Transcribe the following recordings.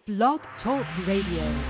Blog Talk Radio.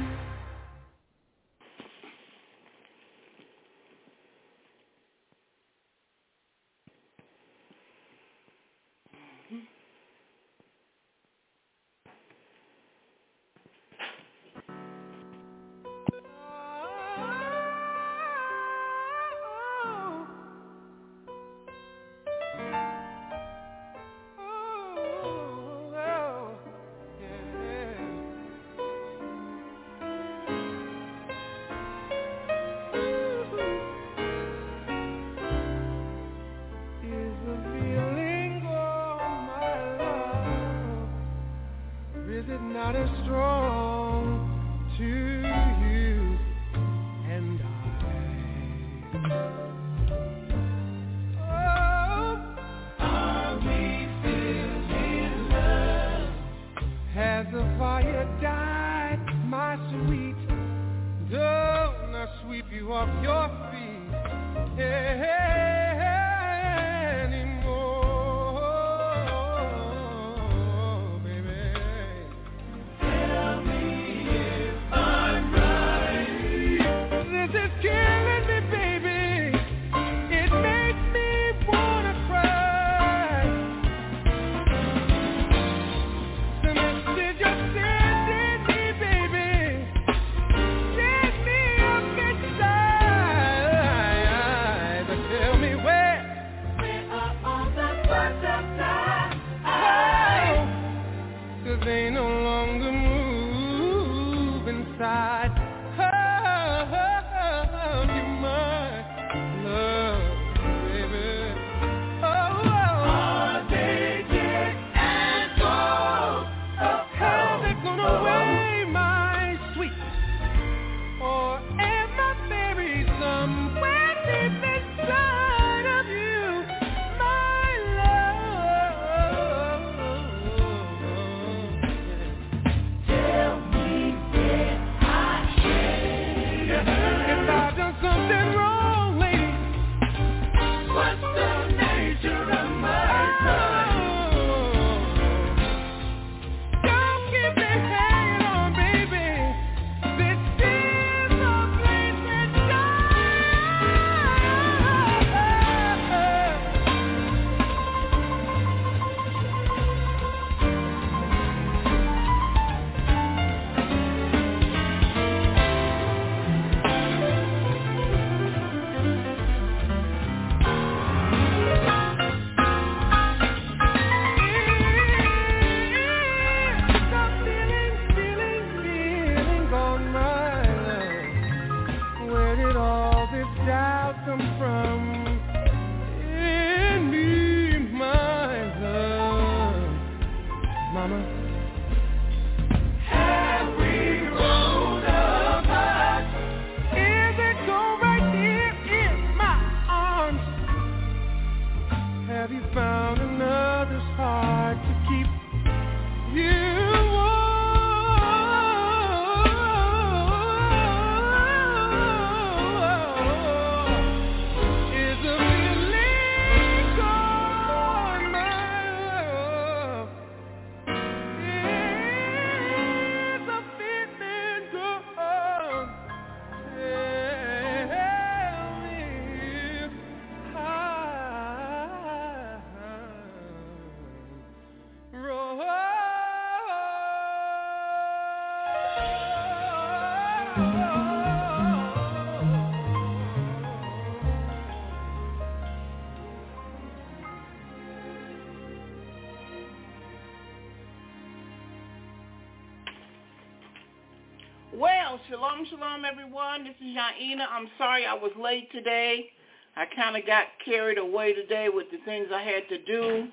Well, shalom, everyone. This is Yaina. I'm sorry I was late today. I kind of got carried away today with the things I had to do.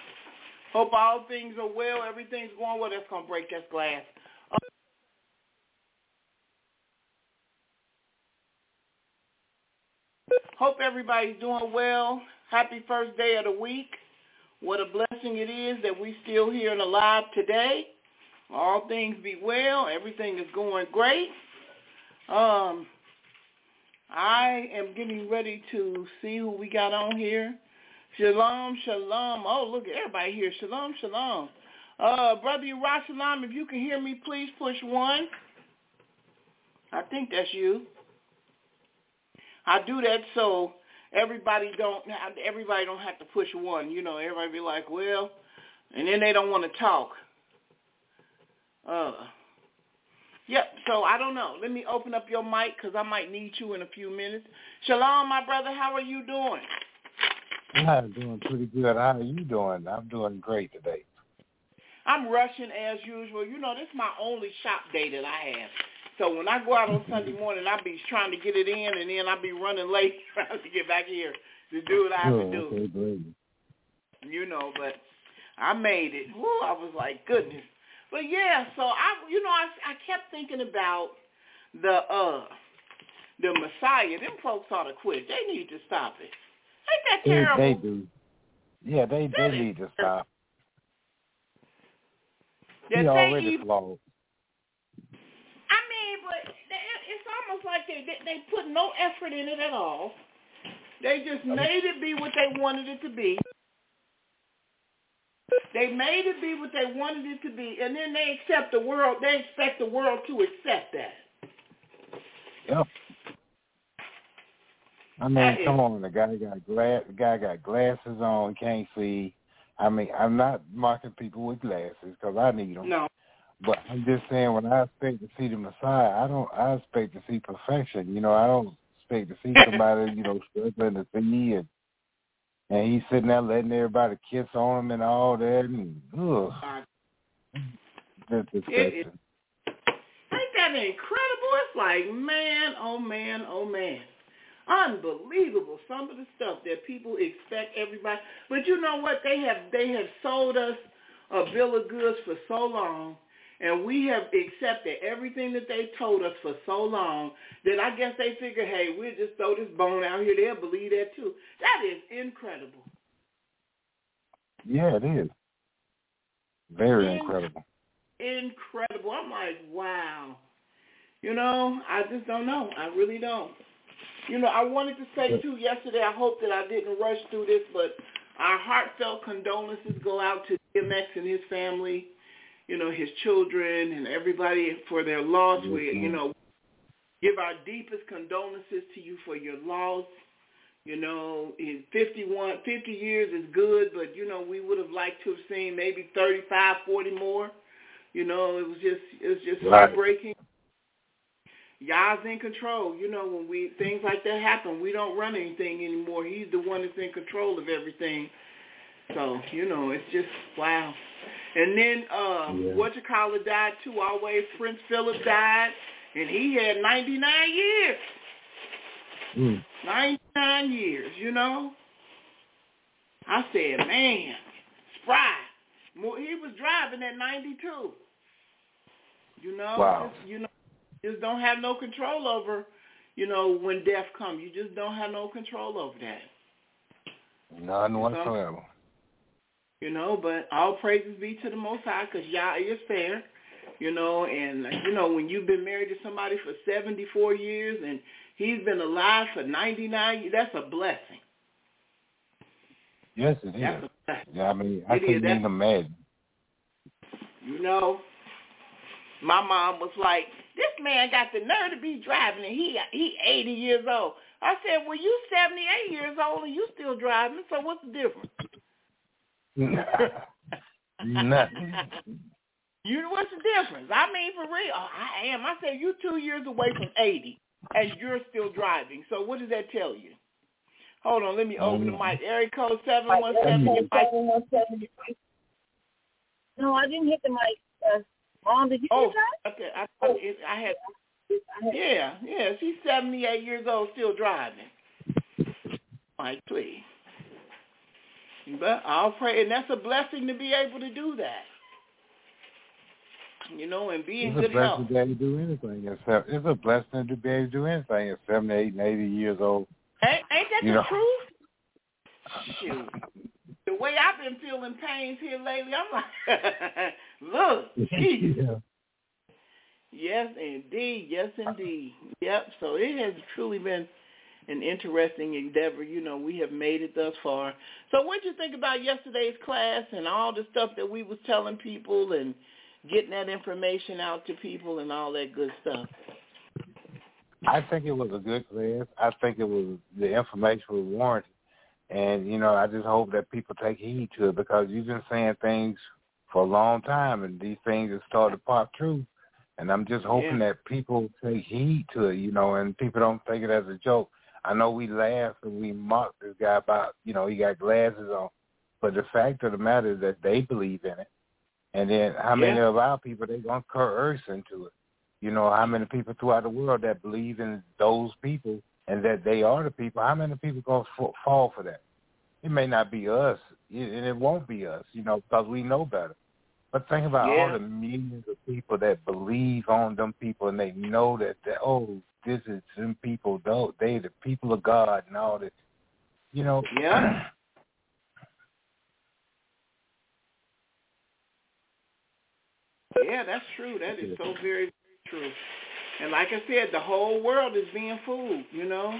Hope all things are well. Everything's going well. That's going to break that glass. Hope everybody's doing well. Happy first day of the week. What a blessing it is that we still here and alive today. All things be well. Everything is going great. I am getting ready to see who we got on here. Shalom, shalom. Oh, look, everybody here. Shalom, shalom. Brother Yerushalayim, if you can hear me, please push 1. I think that's you. I do that so everybody don't have to push 1. You know, everybody be like, well, and then they don't want to talk. Yep, so I don't know. Let me open up your mic because I might need you in a few minutes. Shalom, my brother. How are you doing? I'm doing pretty good. How are you doing? I'm doing great today. I'm rushing as usual. You know, this is my only shop day that I have. So when I go out on Sunday morning, I be trying to get it in, and then I be running late trying to get back here to do what I have to do. Okay, great. You know, but I made it. Woo, I was like, goodness. But yeah, so I kept thinking about the Messiah. Them folks ought to quit. They need to stop it. Ain't that terrible? They do. Yeah, they need to stop. He already flawed. I mean, but it's almost like they put no effort in it at all. They just made it be what they wanted it to be. They made it be what they wanted it to be, and then they expect the world to accept that. Yep. I mean, come on, the guy got glasses on, can't see. I mean, I'm not mocking people with glasses because I need them. No. But I'm just saying, when I expect to see the Messiah, I expect to see perfection. You know, I don't expect to see somebody, struggling to see, and he's sitting there letting everybody kiss on him and all that, and that's disgusting. Ain't that incredible? It's like, man, oh man, oh man. Unbelievable, some of the stuff that people expect everybody. But you know what? They have sold us a bill of goods for so long, and we have accepted everything that they told us for so long that I guess they figure, hey, we'll just throw this bone out here. They'll believe that too. That is incredible. Yeah, it is. Very incredible. Incredible. I'm like, wow. I just don't know. I really don't. I wanted to say, too, yesterday, I hope that I didn't rush through this, but our heartfelt condolences go out to DMX and his family, his children and everybody for their loss. We, give our deepest condolences to you for your loss. In 50 years is good, but, we would have liked to have seen maybe 35, 40 more. It was just heartbreaking. Yah's in control. When things like that happen, we don't run anything anymore. He's the one that's in control of everything. So, it's just, wow. And then, died too, always. Prince Philip died, and he had 99 years. 99 years, I said, man, spry. He was driving at 92. Wow. Just don't have no control over, when death comes. You just don't have no control over that. None whatsoever. But all praises be to the Most High because Yah is fair, and, when you've been married to somebody for 74 years and he's been alive for 99 years, that's a blessing. Yes, it that's is. A blessing. Yeah, I mean, I couldn't even imagine. My mom was like, this man got the nerve to be driving, and he 80 years old. I said, well, you 78 years old, and you still driving, so what's the difference? Nothing. What's the difference? I mean, for real. Oh, I am. I said, you 2 years away from 80, and you're still driving. So what does that tell you? Hold on, let me open the mic. Area code 717. No, I didn't hit the mic. Mom, did you hear that? Okay. I had. Yeah. She's 78 years old, still driving. Mike, please. But I'll pray, and that's a blessing to be able to do that. And be in good health. It's a blessing to be able to do anything. It's a blessing to be able to do anything at 78 and 80 years old. Ain't that the truth? Shoot. The way I've been feeling pains here lately, I'm like, look, Jesus. Yeah. Yes, indeed. Yes, indeed. Yep. So it has truly been an interesting endeavor. You know, we have made it thus far. So what did you think about yesterday's class and all the stuff that we was telling people and getting that information out to people and all that good stuff? I think it was a good class. I think the information was warranted. And, you know, I just hope that people take heed to it because you've been saying things for a long time and these things have started to pop through. And I'm just hoping that people take heed to it, you know, and people don't take it as a joke. I know we laugh and we mock this guy about, you know, he got glasses on. But the fact of the matter is that they believe in it. And then how many of our people, they're going to coerce into it? You know, how many people throughout the world that believe in those people and that they are the people, how many people going to fall for that? It may not be us, and it won't be us, you know, because we know better. But think about all the millions of people that believe on them people, and they know that oh, this is them people, though they the people of God and all this, you know. Yeah. Yeah, that's true. That is so very, very true. And like I said, the whole world is being fooled, you know.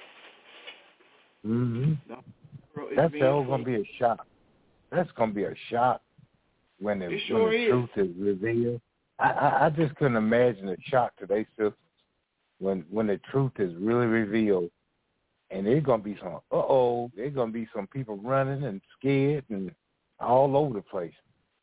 Mm-hmm. That's going to be a shock. That's going to be a shock when the truth is revealed. I just couldn't imagine the shock to their systems when the truth is really revealed. And there's going to be some, there's going to be some people running and scared and all over the place.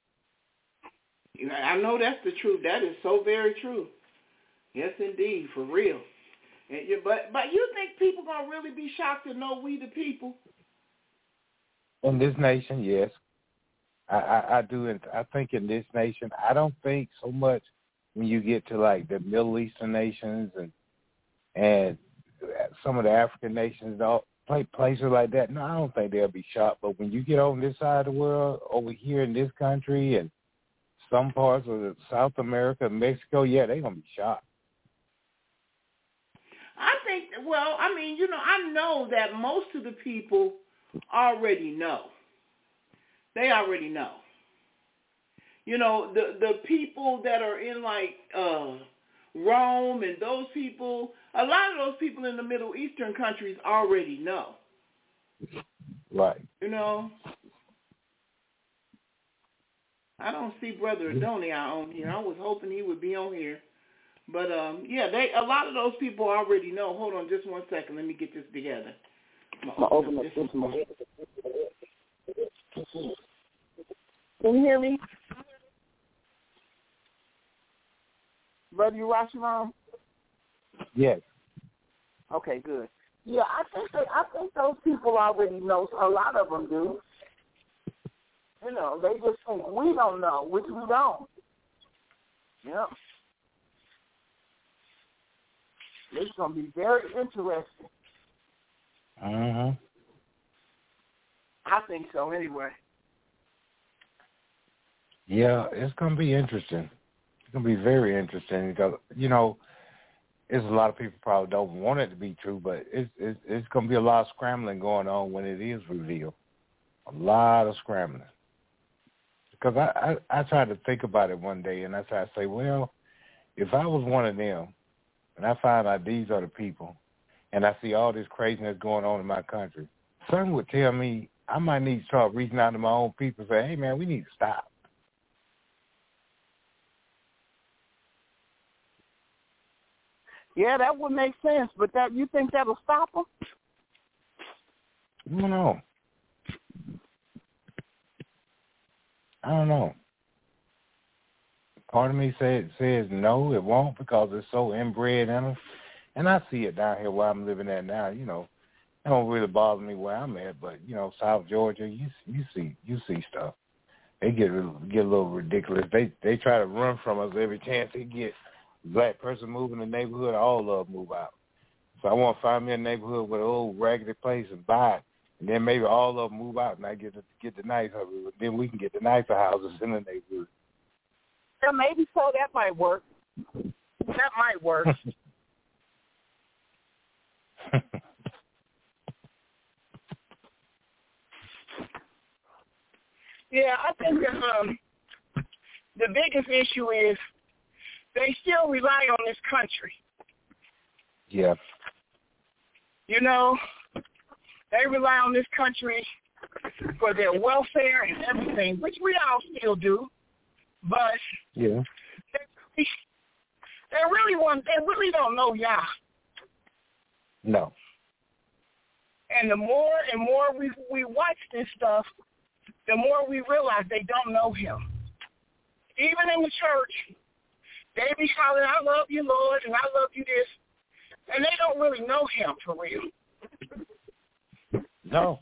I know that's the truth. That is so very true. Yes, indeed, for real. And but you think people going to really be shocked to know we the people? In this nation, yes. I do. And I think in this nation, I don't think so much when you get to like the Middle Eastern nations and some of the African nations, places like that. No, I don't think they'll be shocked. But when you get on this side of the world, over here in this country and some parts of South America, Mexico, yeah, they're going to be shocked. I think, well, I mean, you know, I know that most of the people already know. They already know. You know, the people that are in like Rome and those people, a lot of those people in the Middle Eastern countries already know. Right. You know, I don't see Brother Adonia on here. I was hoping he would be on here. But, yeah, a lot of those people already know. Hold on just 1 second. Let me get this together. Can you hear me? Brother Urasharon? Yes. Okay, good. Yeah, I think those people already know. A lot of them do. You know, they just think we don't know, which we don't. Yeah. It's going to be very interesting. Uh-huh. I think so anyway. Yeah, it's going to be interesting. It's going to be very interesting because, you know, there's a lot of people probably don't want it to be true, but it's going to be a lot of scrambling going on when it is revealed. A lot of scrambling. Because I tried to think about it one day, and I tried to say, well, if I was one of them, and I find out these are the people, and I see all this craziness going on in my country, something would tell me I might need to start reaching out to my own people and say, hey, man, we need to stop. Yeah, that would make sense, but you think that'll stop them? I don't know. I don't know. Part of me says no, it won't because it's so inbred in them. And I see it down here where I'm living at now. You know, it don't really bother me where I'm at, but you know, South Georgia, you see stuff. They get a little ridiculous. They try to run from us every chance they get. Black person move in the neighborhood, all of them move out. So I want to find me a neighborhood with an old raggedy place and buy it. And then maybe all of them move out and I get the nice houses. Then we can get the nicer houses in the neighborhood. Yeah, maybe so. That might work. That might work. Yeah, I think the biggest issue is they still rely on this country. Yeah. You know, they rely on this country for their welfare and everything, which we all still do. But yeah, they really don't know Yah. No. And the more and more we watch this stuff, the more we realize they don't know him. Even in the church, they be hollering, I love you, Lord, and I love you this. And they don't really know him for real. No.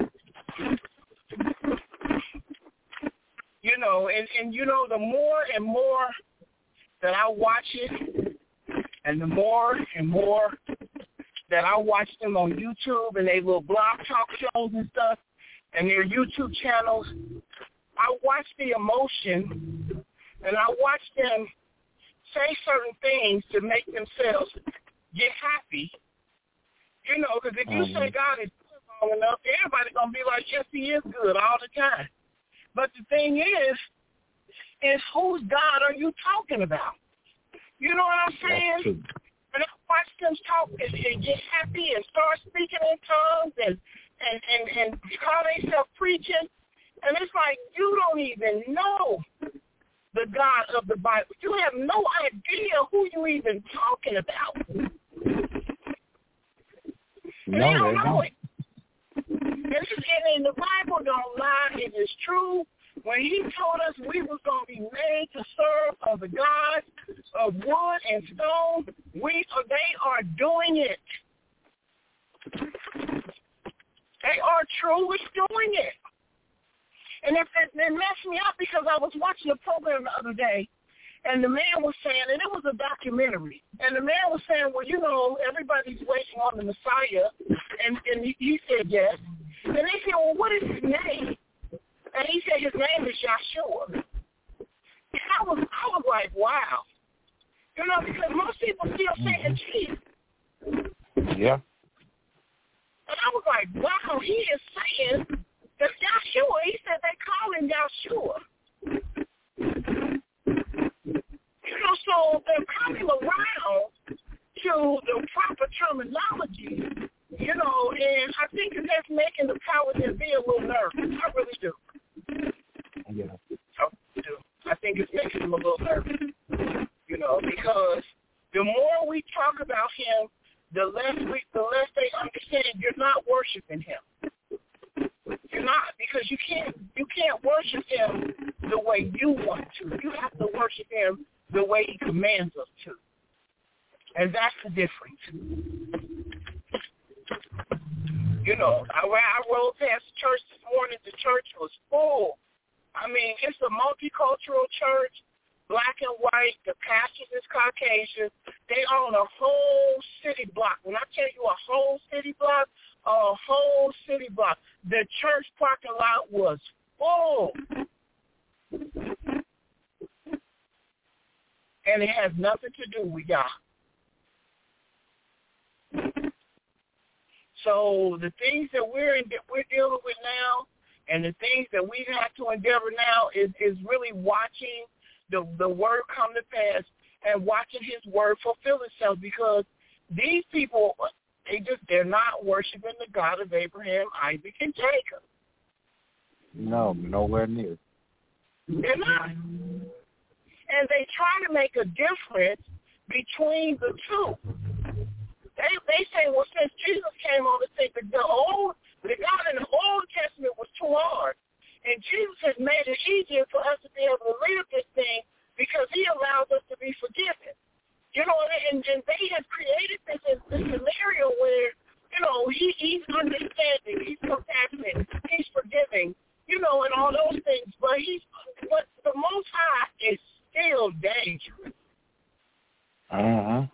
You know, and you know, the more and more that I watch it, and the more and more that I watch them on YouTube and they little blog talk shows and stuff, and their YouTube channels, I watch the emotion, and I watch them say certain things to make themselves get happy. You know, because if you say God is good long enough, everybody's going to be like, yes, he is good all the time. But the thing is whose God are you talking about? You know what I'm saying? And I watch them talk and get happy and start speaking in tongues and call themselves preaching. And it's like, you don't even know the God of the Bible. You have no idea who you even talking about. And they don't know it. And the Bible don't lie. It is true. When he told us we was going to be made to serve other gods of wood and stone, they are doing it. They are truly doing it. And it messed me up because I was watching a program the other day, and the man was saying, and it was a documentary, and the man was saying, well, you know, everybody's waiting on the Messiah, and he said yes. And they said, well, what is his name? And he said his name is Yahshua. And I was like, wow. You know, because most people still saying Jesus. Yeah. And I was like, wow, he is saying that Yahshua. He said they call him Yahshua. You know, so they're coming around to the proper terminology, you know, and I think that's making the powers that be a little nervous. I really do. Yeah. I think it's making them a little nervous, you know, because the more we talk about him, the less they understand you're not worshiping him. You're not, because you can't worship him the way you want to. You have to worship him the way he commands us to. And that's the difference. You know, I rode past the church this morning. The church was full. I mean, it's a multicultural church, black and white. The pastors is Caucasian. They own a whole city block. When I tell you a whole city block, the church parking lot was full. And it has nothing to do with Yah. So the things that we're dealing with now, and the things that we have to endeavor now is really watching the word come to pass and watching his word fulfill itself, because these people, they're not worshiping the God of Abraham, Isaac, and Jacob. No, nowhere near. They're not. And they try to make a difference between the two. They say, well, since Jesus came on the scene, the God in the Old Testament was too hard. And Jesus has made it easier for us to be able to live this thing because he allows us to be forgiven. You know, and they have created this scenario where, you know, he's understanding, he's compassionate, he's forgiving, you know, and all those things. But the Most High is still dangerous. Uh-huh.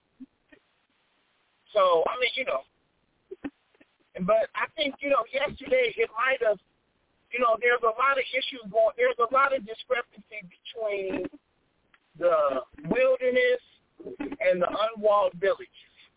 So, I mean, you know, but I think, you know, yesterday it might have, you know, there's a lot of issues there's a lot of discrepancy between the wilderness and the unwalled villages.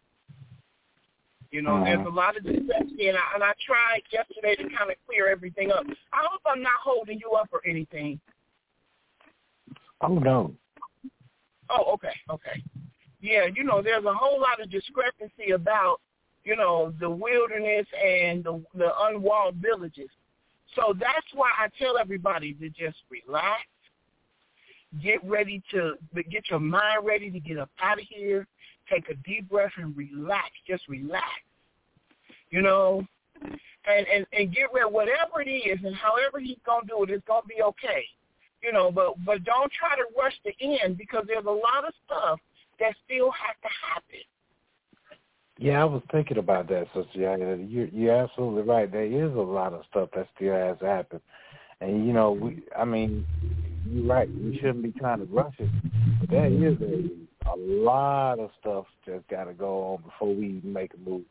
You know, there's a lot of discrepancy, and I tried yesterday to kind of clear everything up. I hope I'm not holding you up or anything. Oh, no. Oh, okay. Yeah, you know, there's a whole lot of discrepancy about the wilderness and the unwalled villages. So that's why I tell everybody to just relax, get your mind ready to get up out of here, take a deep breath and relax. Just relax, and get ready. Whatever it is and however he's going to do it, it's going to be okay. But don't try to rush the end because there's a lot of stuff that still has to happen. Yeah, I was thinking about that, Sister Yana. You're absolutely right. There is a lot of stuff that still has to happen. And, you're right. We shouldn't be trying to rush it. But there is a lot of stuff that's got to go on before we even make a move.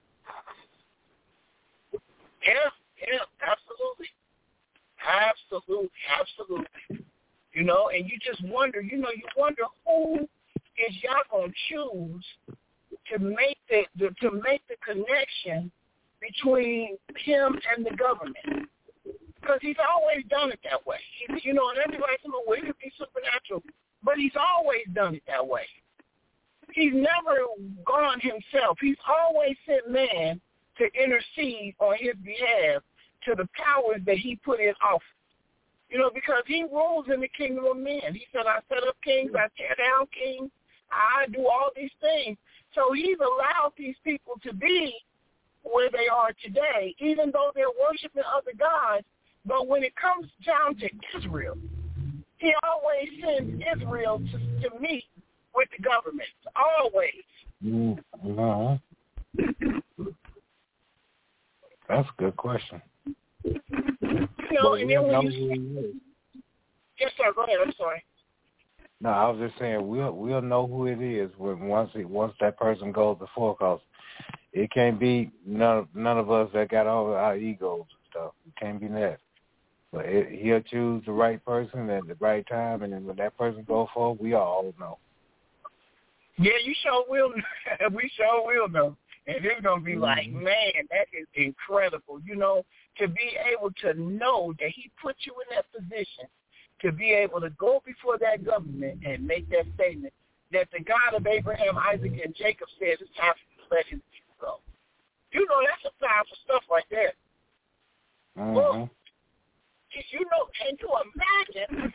Yeah, absolutely. And you just wonder, you wonder who is y'all going to choose to make the connection between him and the government, because he's always done it that way. And everybody says, well, it could be supernatural, but he's always done it that way. He's never gone himself. He's always sent man to intercede on his behalf to the powers that he put in office. Because he rules in the kingdom of men. He said, I set up kings, I tear down kings, I do all these things. So he's allowed these people to be where they are today, even though they're worshiping other gods. But when it comes down to Israel, he always sends Israel to meet with the government, always. Mm-hmm. That's a good question. And then when yes, sir. Go ahead. I'm sorry. No, I was just saying we'll know who it is once that person goes before, because it can't be none of us that got all our egos and stuff. It can't be that. But he'll choose the right person at the right time, and then when that person goes forward, we all know. Yeah, you sure will. We sure will know. And it's going to be like, man, that is incredible. To be able to know that he put you in that position, to be able to go before that government and make that statement that the God of Abraham, Isaac, and Jacob says it's time for you to let his people go. That's a powerful stuff right there. Mm-hmm. Well, can you imagine?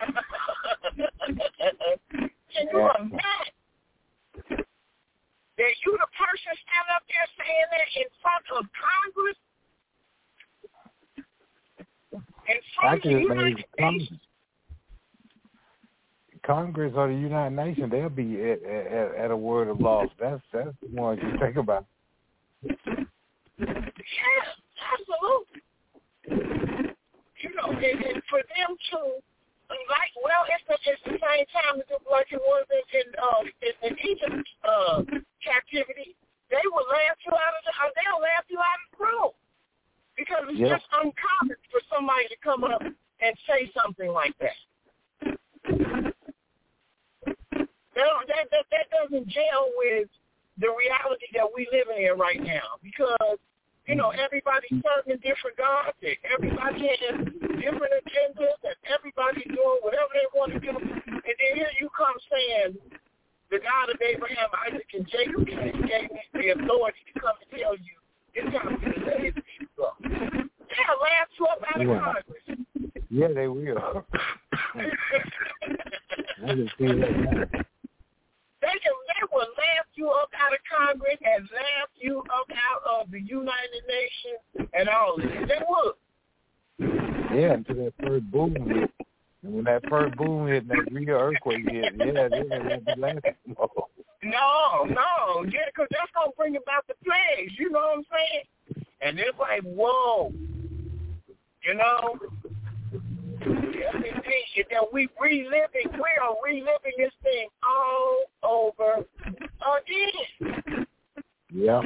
Can you imagine that you the person standing up there saying that in front of Congress? In front of the United Nations? Congress or the United Nations, they'll be at a word of loss. That's the one you think about. Yeah, absolutely. And for them to, it's the same time like it was in Egypt captivity. They'll laugh you out of the room because it's just uncommon for somebody to come up and say something like that. That doesn't gel with the reality that we live in right now, because everybody's serving different gods, and everybody has different agendas, and everybody's doing whatever they want to do. And then here you come saying, the God of Abraham, Isaac, and Jacob gave me the authority to come and tell you it's time for you to let his people go. They'll laugh you up out of Congress. Yeah, they will. They will laugh you up out of Congress and laugh you up out of the United Nations and all of this. They would. Yeah, until that first boom hit. And when that first boom hit and that real earthquake hit, they won't be laughing. No. Yeah, because that's going to bring about the plagues. You know what I'm saying? And it's like, whoa. That we are reliving this thing all over again. Yeah.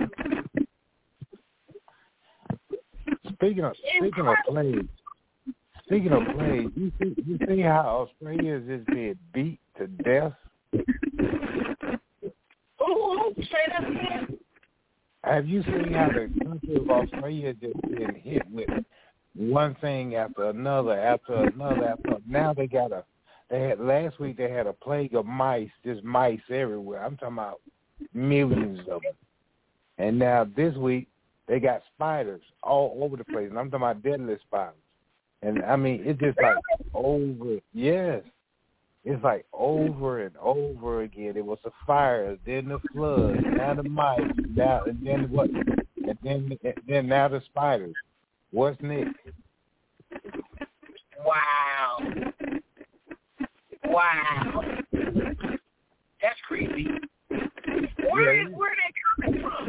Speaking of plagues, you see how Australia is just being beat to death? Ooh, say that again. Have you seen how the country of Australia just been hit with one thing after another? Now last week they had a plague of mice, just mice everywhere. I'm talking about millions of them. And now this week they got spiders all over the place, and I'm talking about deadly spiders. And I mean, it's just like over. Yes, it's like over and over again. It was the fires, then the floods, now the mice, now and then what? And then now the spiders. What's next? Wow. That's creepy. Where are they coming from?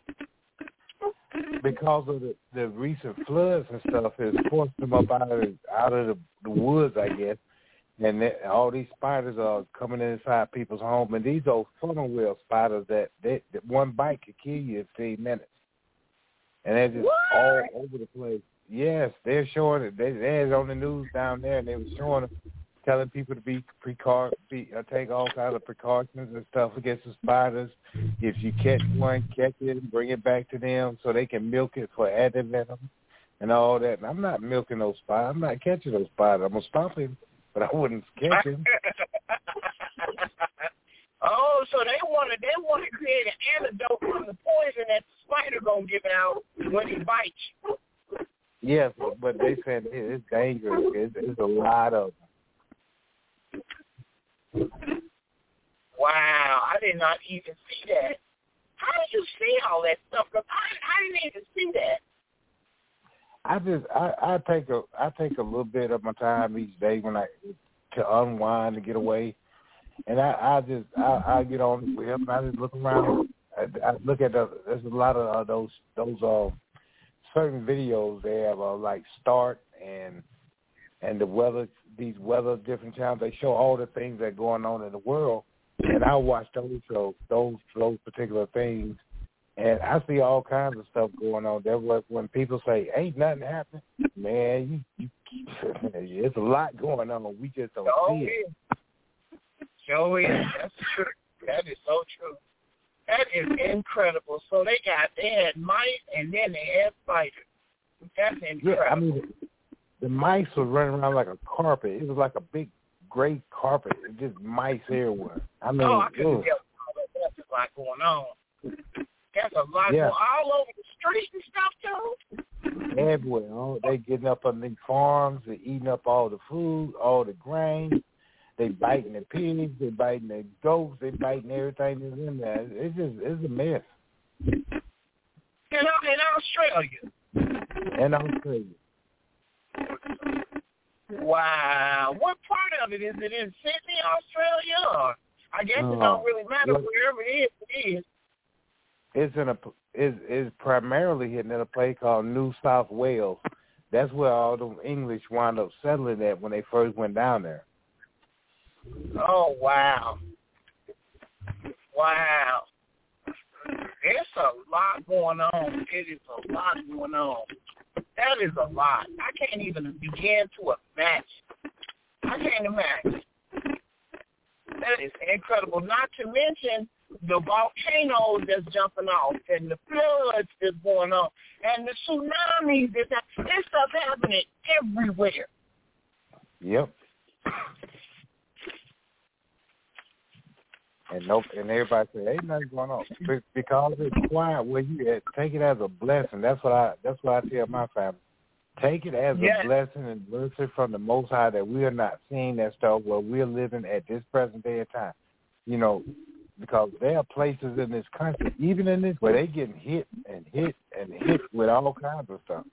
Because of the recent floods and stuff, has forced them up out of the woods, I guess. And all these spiders are coming inside people's homes. And these are funnel wheel spiders that one bite could kill you in 15 minutes. And they're just all over the place. Yes, they're showing it. They had it on the news down there, and they were showing it, telling people to take all kinds of precautions and stuff against the spiders. If you catch one, catch it and bring it back to them so they can milk it for antivenom and all that. And I'm not milking those spiders. I'm not catching those spiders. I'm going to stop him, but I wouldn't catch him. Oh, so they want to create an antidote from the poison that the spider going to give out when he bites you. Yes, but they said it's dangerous. It's a lot of them. Wow, I did not even see that. How did you see all that stuff? Because I didn't even see that. I take a little bit of my time each day to unwind and get away, and I get on with him. I just look around. I look at there's a lot of those certain videos they have like Start and the weather, these weather different channels. They show all the things that are going on in the world, and I watch those shows, those particular things, and I see all kinds of stuff going on. There, when people say ain't nothing happening, man, it's a lot going on. We just don't see it. Sure is. That's true. That is so true. That is incredible. So they had mice and then they had spiders. That's incredible. Yeah, I mean, the mice were running around like a carpet. It was like a big gray carpet. It just mice everywhere. I mean, I couldn't tell. That's a lot going on. That's a lot going all over the streets and stuff too. Everywhere. Oh, they getting up on these farms. They eating up all the food, all the grain. They biting the pigs, they biting the goats, they biting everything that's in there. It's a mess. In Australia. In Australia. Wow. What part of it is it in Sydney, Australia? Or I guess it don't really matter wherever it is. It's primarily hitting in a place called New South Wales. That's where all them English wound up settling at when they first went down there. Oh, wow. Wow. There's a lot going on. It is a lot going on. That is a lot. I can't even begin to imagine. I can't imagine. That is incredible. Not to mention the volcanoes that's jumping off and the floods that's going on and the tsunamis. This stuff happening everywhere. Yep. And everybody say ain't nothing going on because it's quiet where you at. Take it as a blessing. That's what I tell my family. Take it as a blessing and blessing from the Most High that we are not seeing that stuff where we're living at this present day of time. You know, because there are places in this country, even in this, where they getting hit and hit and hit with all kinds of stuff.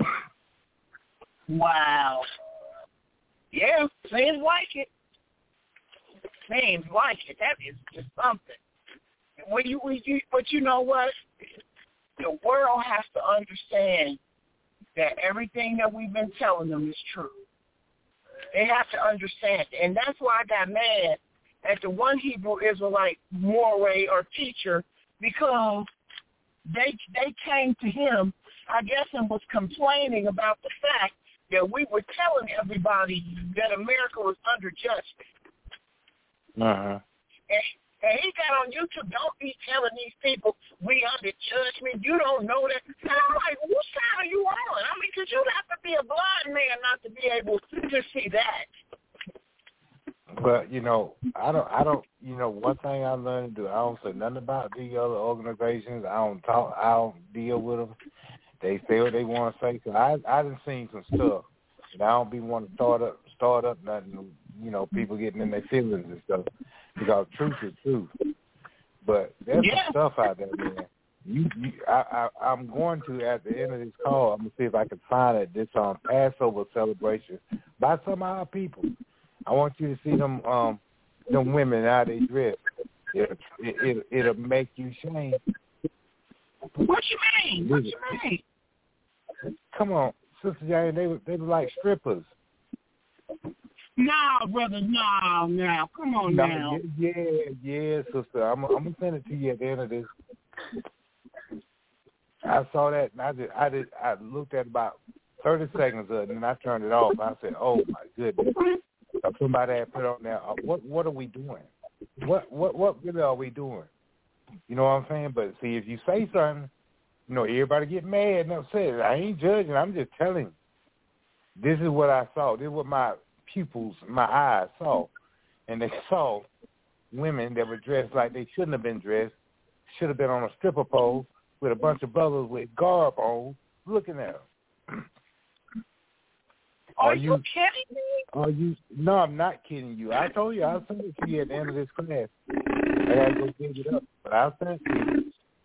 Wow. Yeah, seems like it. Seems like it. That is just something. But you know what? The world has to understand that everything that we've been telling them is true. They have to understand it. And that's why I got mad at the one Hebrew Israelite moray or teacher, because they came to him, I guess, and was complaining about the fact that we were telling everybody that America was under judgment. Uh-huh. And he got on YouTube, don't be telling these people we under judgment. You don't know that. And I'm like, what side are you on? I mean, because you'd have to be a blind man not to be able to see that. But I don't. One thing I learned to do, I don't say nothing about the other organizations. I don't deal with them. They say what they want to say. So I done seen some stuff, and I don't be wanting to start up nothing. People getting in their feelings and stuff, because truth is truth. But there's some stuff out there, man. I'm going to, at the end of this call, I'm gonna see if I can find it. This Passover celebration by some of our people. I want you to see them women how they dress. It'll make you shame. What you mean? Come on, Sister Jane. They were like strippers. Nah, brother. Nah. Come on now. Yeah, sister. I'm gonna send it to you at the end of this. I saw that, and I looked at about 30 seconds of it, and I turned it off. I said, "Oh my goodness!" Somebody had put on there. What are we doing? What really are we doing? You know what I'm saying? But see, if you say something, everybody get mad and upset. I ain't judging. I'm just telling. This is what I saw. This is what my pupils, my eyes saw, and they saw women that were dressed like they shouldn't have been dressed. Should have been on a stripper pole with a bunch of brothers with garb on, looking at them. Are you kidding me? No, I'm not kidding you. I told you I'll send it to you at the end of this class. I gotta go dig it up, but I'll send it to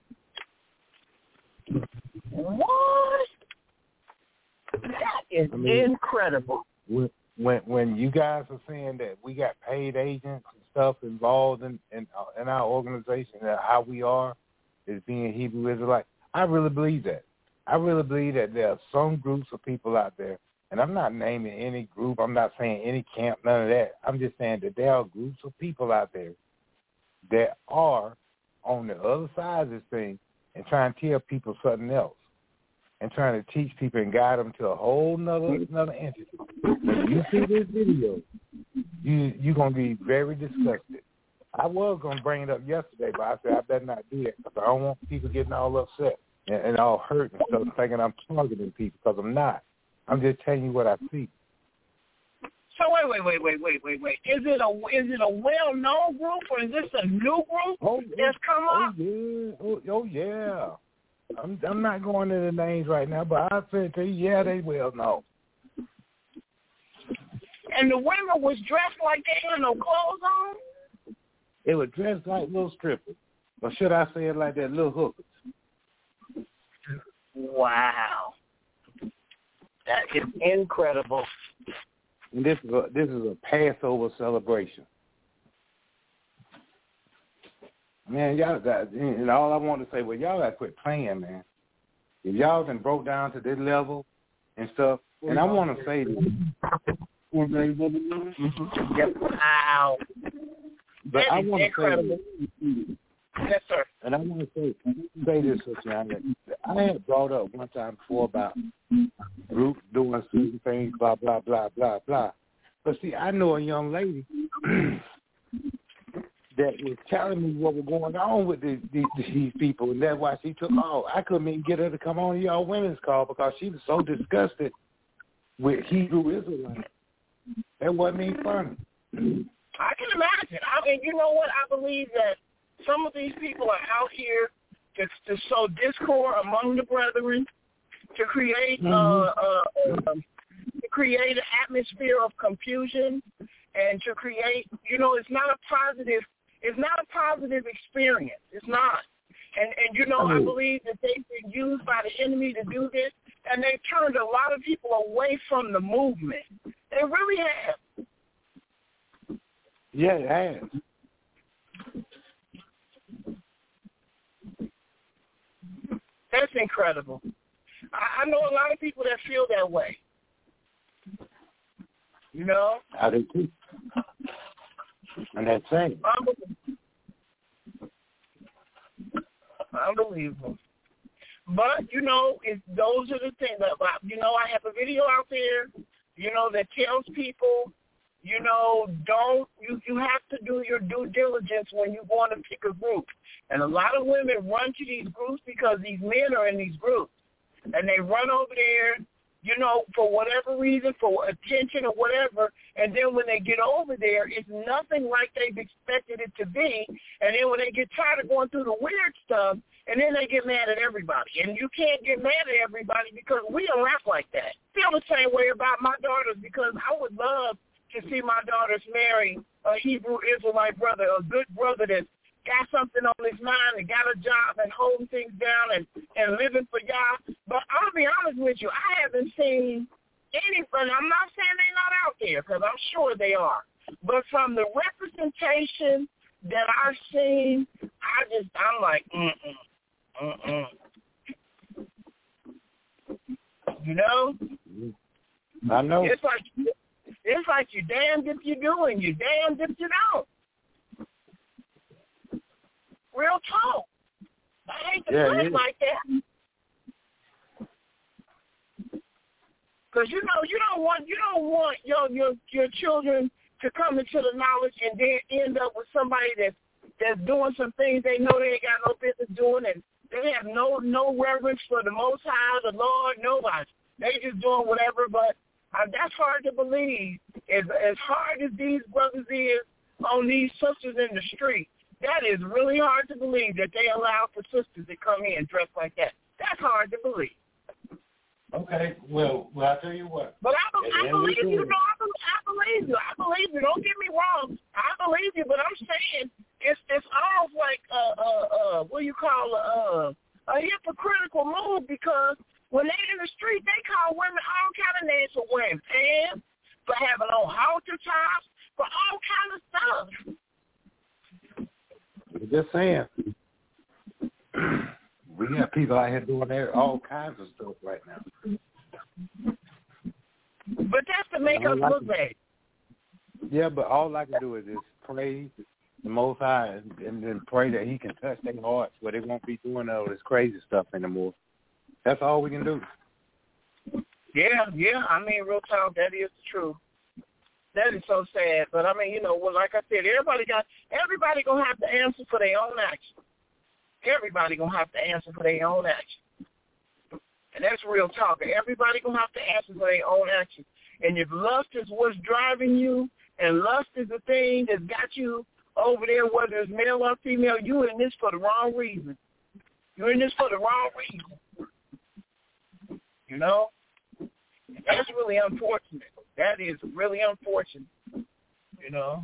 you. What? That is incredible. When you guys are saying that we got paid agents and stuff involved in our organization, and how we are as being Hebrew Israelite, I really believe that. I really believe that there are some groups of people out there, and I'm not naming any group. I'm not saying any camp, none of that. I'm just saying that there are groups of people out there that are on the other side of this thing and trying to tell people something else and trying to teach people and guide them to a whole another entity. When you see this video, you're going to be very disgusted. I was going to bring it up yesterday, but I said I better not do that because I don't want people getting all upset and all hurt and stuff, thinking I'm targeting people, because I'm not. I'm just telling you what I see. So wait. Is it a well-known group, or is this a new group that's come up? Oh yeah. I'm not going into the names right now, but I'll say to you, yeah, they well know. And the women was dressed like they had no clothes on? They were dressed like little strippers. Or should I say it like that, little hookers. Wow. That is incredible. And this is a Passover celebration. Man, y'all got, and all I want to say, well, y'all got to quit playing, man. If y'all done broke down to this level and stuff, and I want to say this. Yep. Wow. But that I want to say this. Yes, sir. And I want to say this, I had brought up one time before about group doing certain things, blah, blah, blah, blah, blah. But see, I know a young lady that was telling me what was going on with these people, and that's why she took off. I couldn't even get her to come on y'all women's call because she was so disgusted with Hebrew Israelites. That wasn't even funny. I can imagine. I mean, you know what? I believe that some of these people are out here to sow discord among the brethren, to create an atmosphere of confusion, and to create, it's not a positive experience. It's not. And I believe that they've been used by the enemy to do this, and they've turned a lot of people away from the movement. They really have. Yeah, it has. That's incredible. I know a lot of people that feel that way. I do too. And that's saying. Unbelievable. But, those are the things. I have a video out there, that tells people, you have to do your due diligence when you want to pick a group. And a lot of women run to these groups because these men are in these groups. And they run over there you know, for whatever reason, for attention or whatever, and then when they get over there, it's nothing like they've expected it to be, and then when they get tired of going through the weird stuff, and then they get mad at everybody. And you can't get mad at everybody because we don't act like that. I feel the same way about my daughters because I would love to see my daughters marry a Hebrew Israelite brother, a good brother that's got something on his mind and got a job and holding things down and living for y'all. But I'll be honest with you, I haven't seen anything. I'm not saying they're not out there because I'm sure they are. But from the representation that I've seen, I'm like, You know? I know. It's like you're damned if you do and you're damned if you don't. Real talk. I hate to put it like that. Because you don't want your children to come into the knowledge and then end up with somebody that's doing some things they know they ain't got no business doing, and they have no reverence for the Most High, the Lord, nobody. They just doing whatever. But that's hard to believe. As hard as these brothers is on these sisters in the street, that is really hard to believe that they allow for sisters to come in dressed like that. That's hard to believe. Okay, well, I'll tell you what. But I believe you. No, I believe you. I believe you. Don't get me wrong. I believe you. But I'm saying it's almost like what you call a hypocritical move because when they in the street, they call women all kind of names for wearing pants, for having on halter tops, for all kind of stuff. I'm just saying. We got people out here doing all kinds of stuff right now. But that's to make us look bad. Yeah, but all I can do is just pray the Most High and then pray that He can touch their hearts where they won't be doing all this crazy stuff anymore. That's all we can do. Yeah. I mean, real talk, that is the truth. That is so sad. But, I mean, like I said, everybody going to have to answer for their own actions. Everybody going to have to answer for their own actions. And that's real talk. Everybody going to have to answer for their own actions. And if lust is what's driving you, and lust is the thing that's got you over there, whether it's male or female, you're in this for the wrong reason. You're in this for the wrong reason. You know? That's really unfortunate. That is really unfortunate. You know?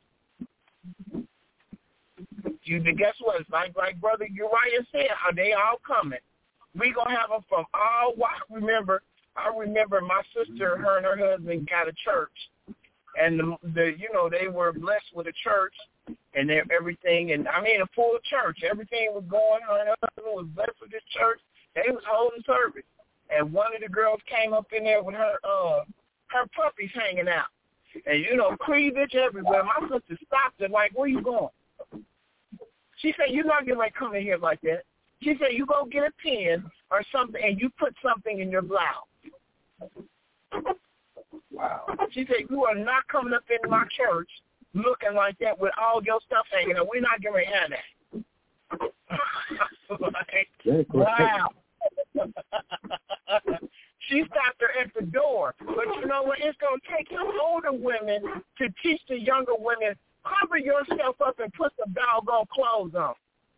Guess what? It's like Brother Uriah said, they all coming. We going to have them from all walks. I remember my sister, her and her husband got a church. And, they were blessed with a church and everything. And, I mean, a full church. Everything was going on. Her husband was blessed with this church. They was holding service. And one of the girls came up in there with her puppies hanging out. And, cleavage everywhere. My sister stopped her like, where you going? She said, you're not going to come in here like that. She said, you go get a pen or something and you put something in your blouse. Wow. She said, you are not coming up in my church looking like that with all your stuff hanging out. We're not going to have that. Like, wow. She stopped her at the door. But you know what? It's going to take some older women to teach the younger women, cover yourself up and put some doggone clothes on.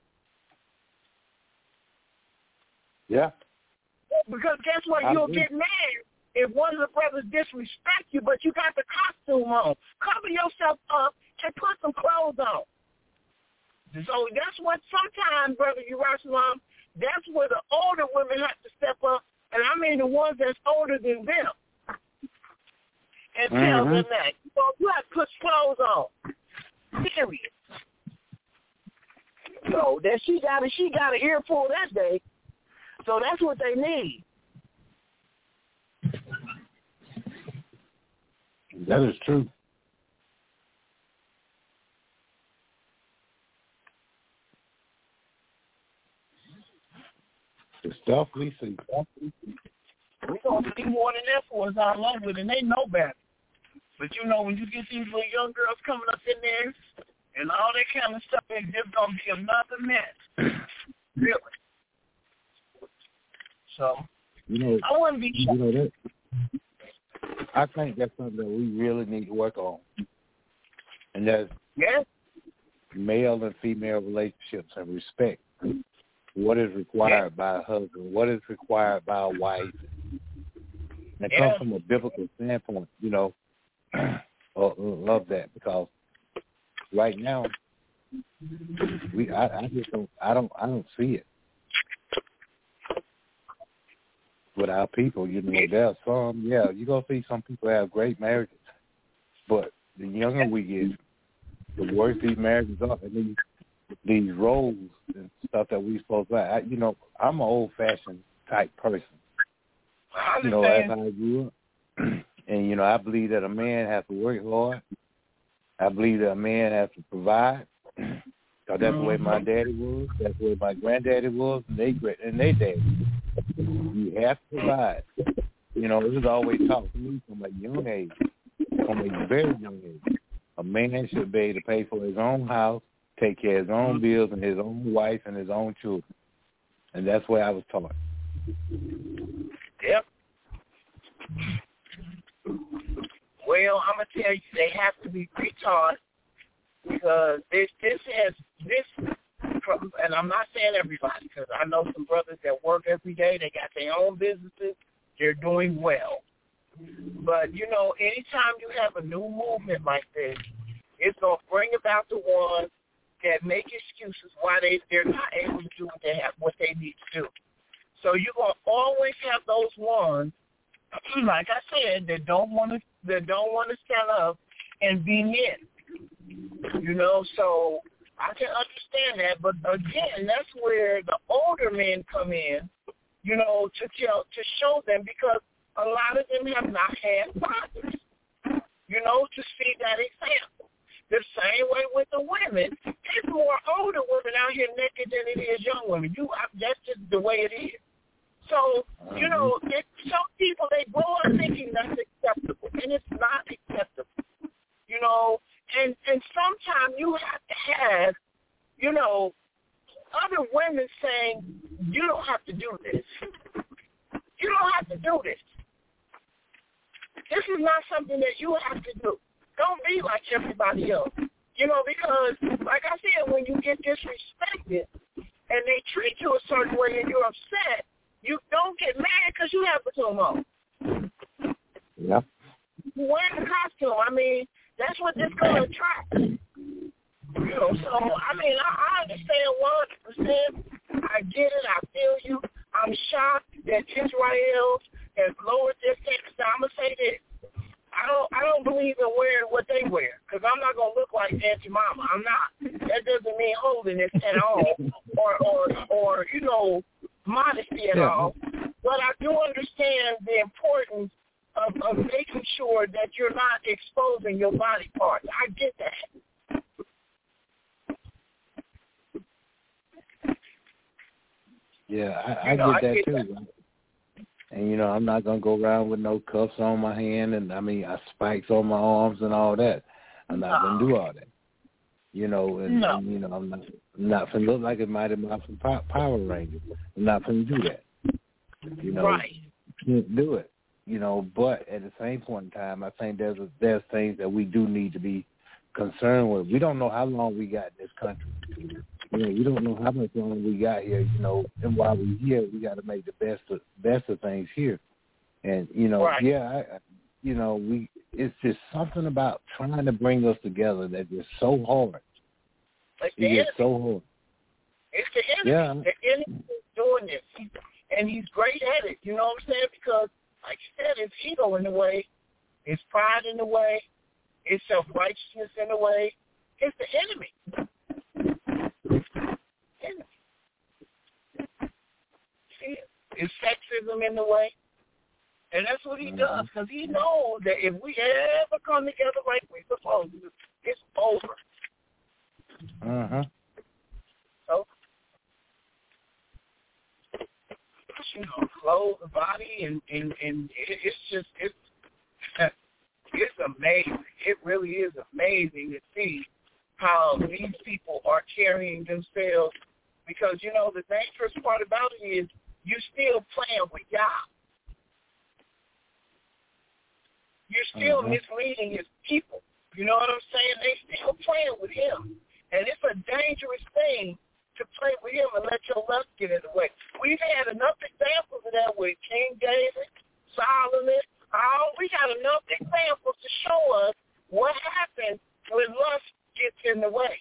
Yeah. Because guess what? You'll get mad if one of the brothers disrespect you, but you got the costume on. Cover yourself up and put some clothes on. So that's what sometimes, Brother Jerusalem, that's where the older women have to step up, and I mean the ones that's older than them, and tell them that. You have to put clothes on. Period. So that she got an earful that day. So that's what they need. That is true. The stuff we see. We're going to see more than that for us our language, and they know better. But, when you get these little young girls coming up in there and all that kind of stuff, it's just going to be another mess. Really. So, I wouldn't be shocked. I think that's something that we really need to work on. And that's male and female relationships and respect. What is required by a husband? What is required by a wife? And it comes from a biblical standpoint, you know, of that, because right now I don't see it with our people. You know, there are some, you're gonna see some people have great marriages, but the younger we get, the worse these marriages are, and these roles and stuff that we supposed to have. You know, I'm an old-fashioned type person. You know, as I grew up, and you know, I believe that a man has to work hard. I believe that a man has to provide. Because that's the way my daddy was. That's the way my granddaddy was, and they daddy. You have to provide. You know, this is always taught to me from a young age, from a very young age. A man should be able to pay for his own house, take care of his own bills, and his own wife and his own children. And that's where I was taught. Yep. Well, I'm going to tell you, they have to be retaught, because this, and I'm not saying everybody, because I know some brothers that work every day, they got their own businesses, they're doing well. But, you know, anytime you have a new movement like this, it's going to bring about the ones that make excuses why they're not able to do what they need to do. So you're going to always have those ones, like I said, that don't want to stand up and be men. You know, so I can understand that, but again, that's where the older men come in, you know, to show them, because a lot of them have not had fathers, you know, to see that example. The same way with the women. There's more older women out here naked than it is young women. That's just the way it is. So, you know, some people, they grow up thinking that's acceptable, and it's not acceptable. You know, and sometimes you have to have, you know, other women saying, you don't have to do this. You don't have to do this. This is not something that you have to do. Don't be like everybody else. You know, because, like I said, when you get disrespected and they treat you a certain way and you're upset, you don't get mad because you have a costume on. Yeah. Wearing a costume, I mean, that's what this going to attract. You know, so, I mean, I understand 100%. I get it. I feel you. I'm shocked that Israel has lowered their standards. I'm going to say this. I don't believe in wearing what they wear, because I'm not going to look like Auntie Mama. I'm not. That doesn't mean holiness at all or you know, modesty at all. But I do understand the importance of making sure that you're not exposing your body parts. I get that. Yeah, I get that too. And, you know, I'm not going to go around with no cuffs on my hand and, spikes on my arms and all that. I'm not going to do all that. You know, and you know, I'm not going to look like it might have been from Power Rangers. I'm not going to do that. You know, can't do it. You know, but at the same point in time, I think there's things that we do need to be concerned with. We don't know how long we got in this country. You know, we don't know how much longer we got here, you know, and while we're here, we got to make the best of things here. And, you know, it's just something about trying to bring us together that is so hard. It's so hard. It's the enemy. Yeah. The enemy is doing this, and he's great at it, you know what I'm saying? Because, like you said, it's ego in the way, it's pride in the way, it's self-righteousness in the way. It's the enemy. Is sexism in the way? And that's what he does, because he knows that if we ever come together like we're supposed to, it's over. So, you know, clothe the body, and it's just, it's amazing. It really is amazing to see how these people are carrying themselves, because, you know, the dangerous part about it is you still playing with God. you're still misleading his people. You know what I'm saying? They still playing with him. And it's a dangerous thing to play with him and let your lust get in the way. We've had enough examples of that with King David, Solomon. We got enough examples to show us what happens when lust gets in the way.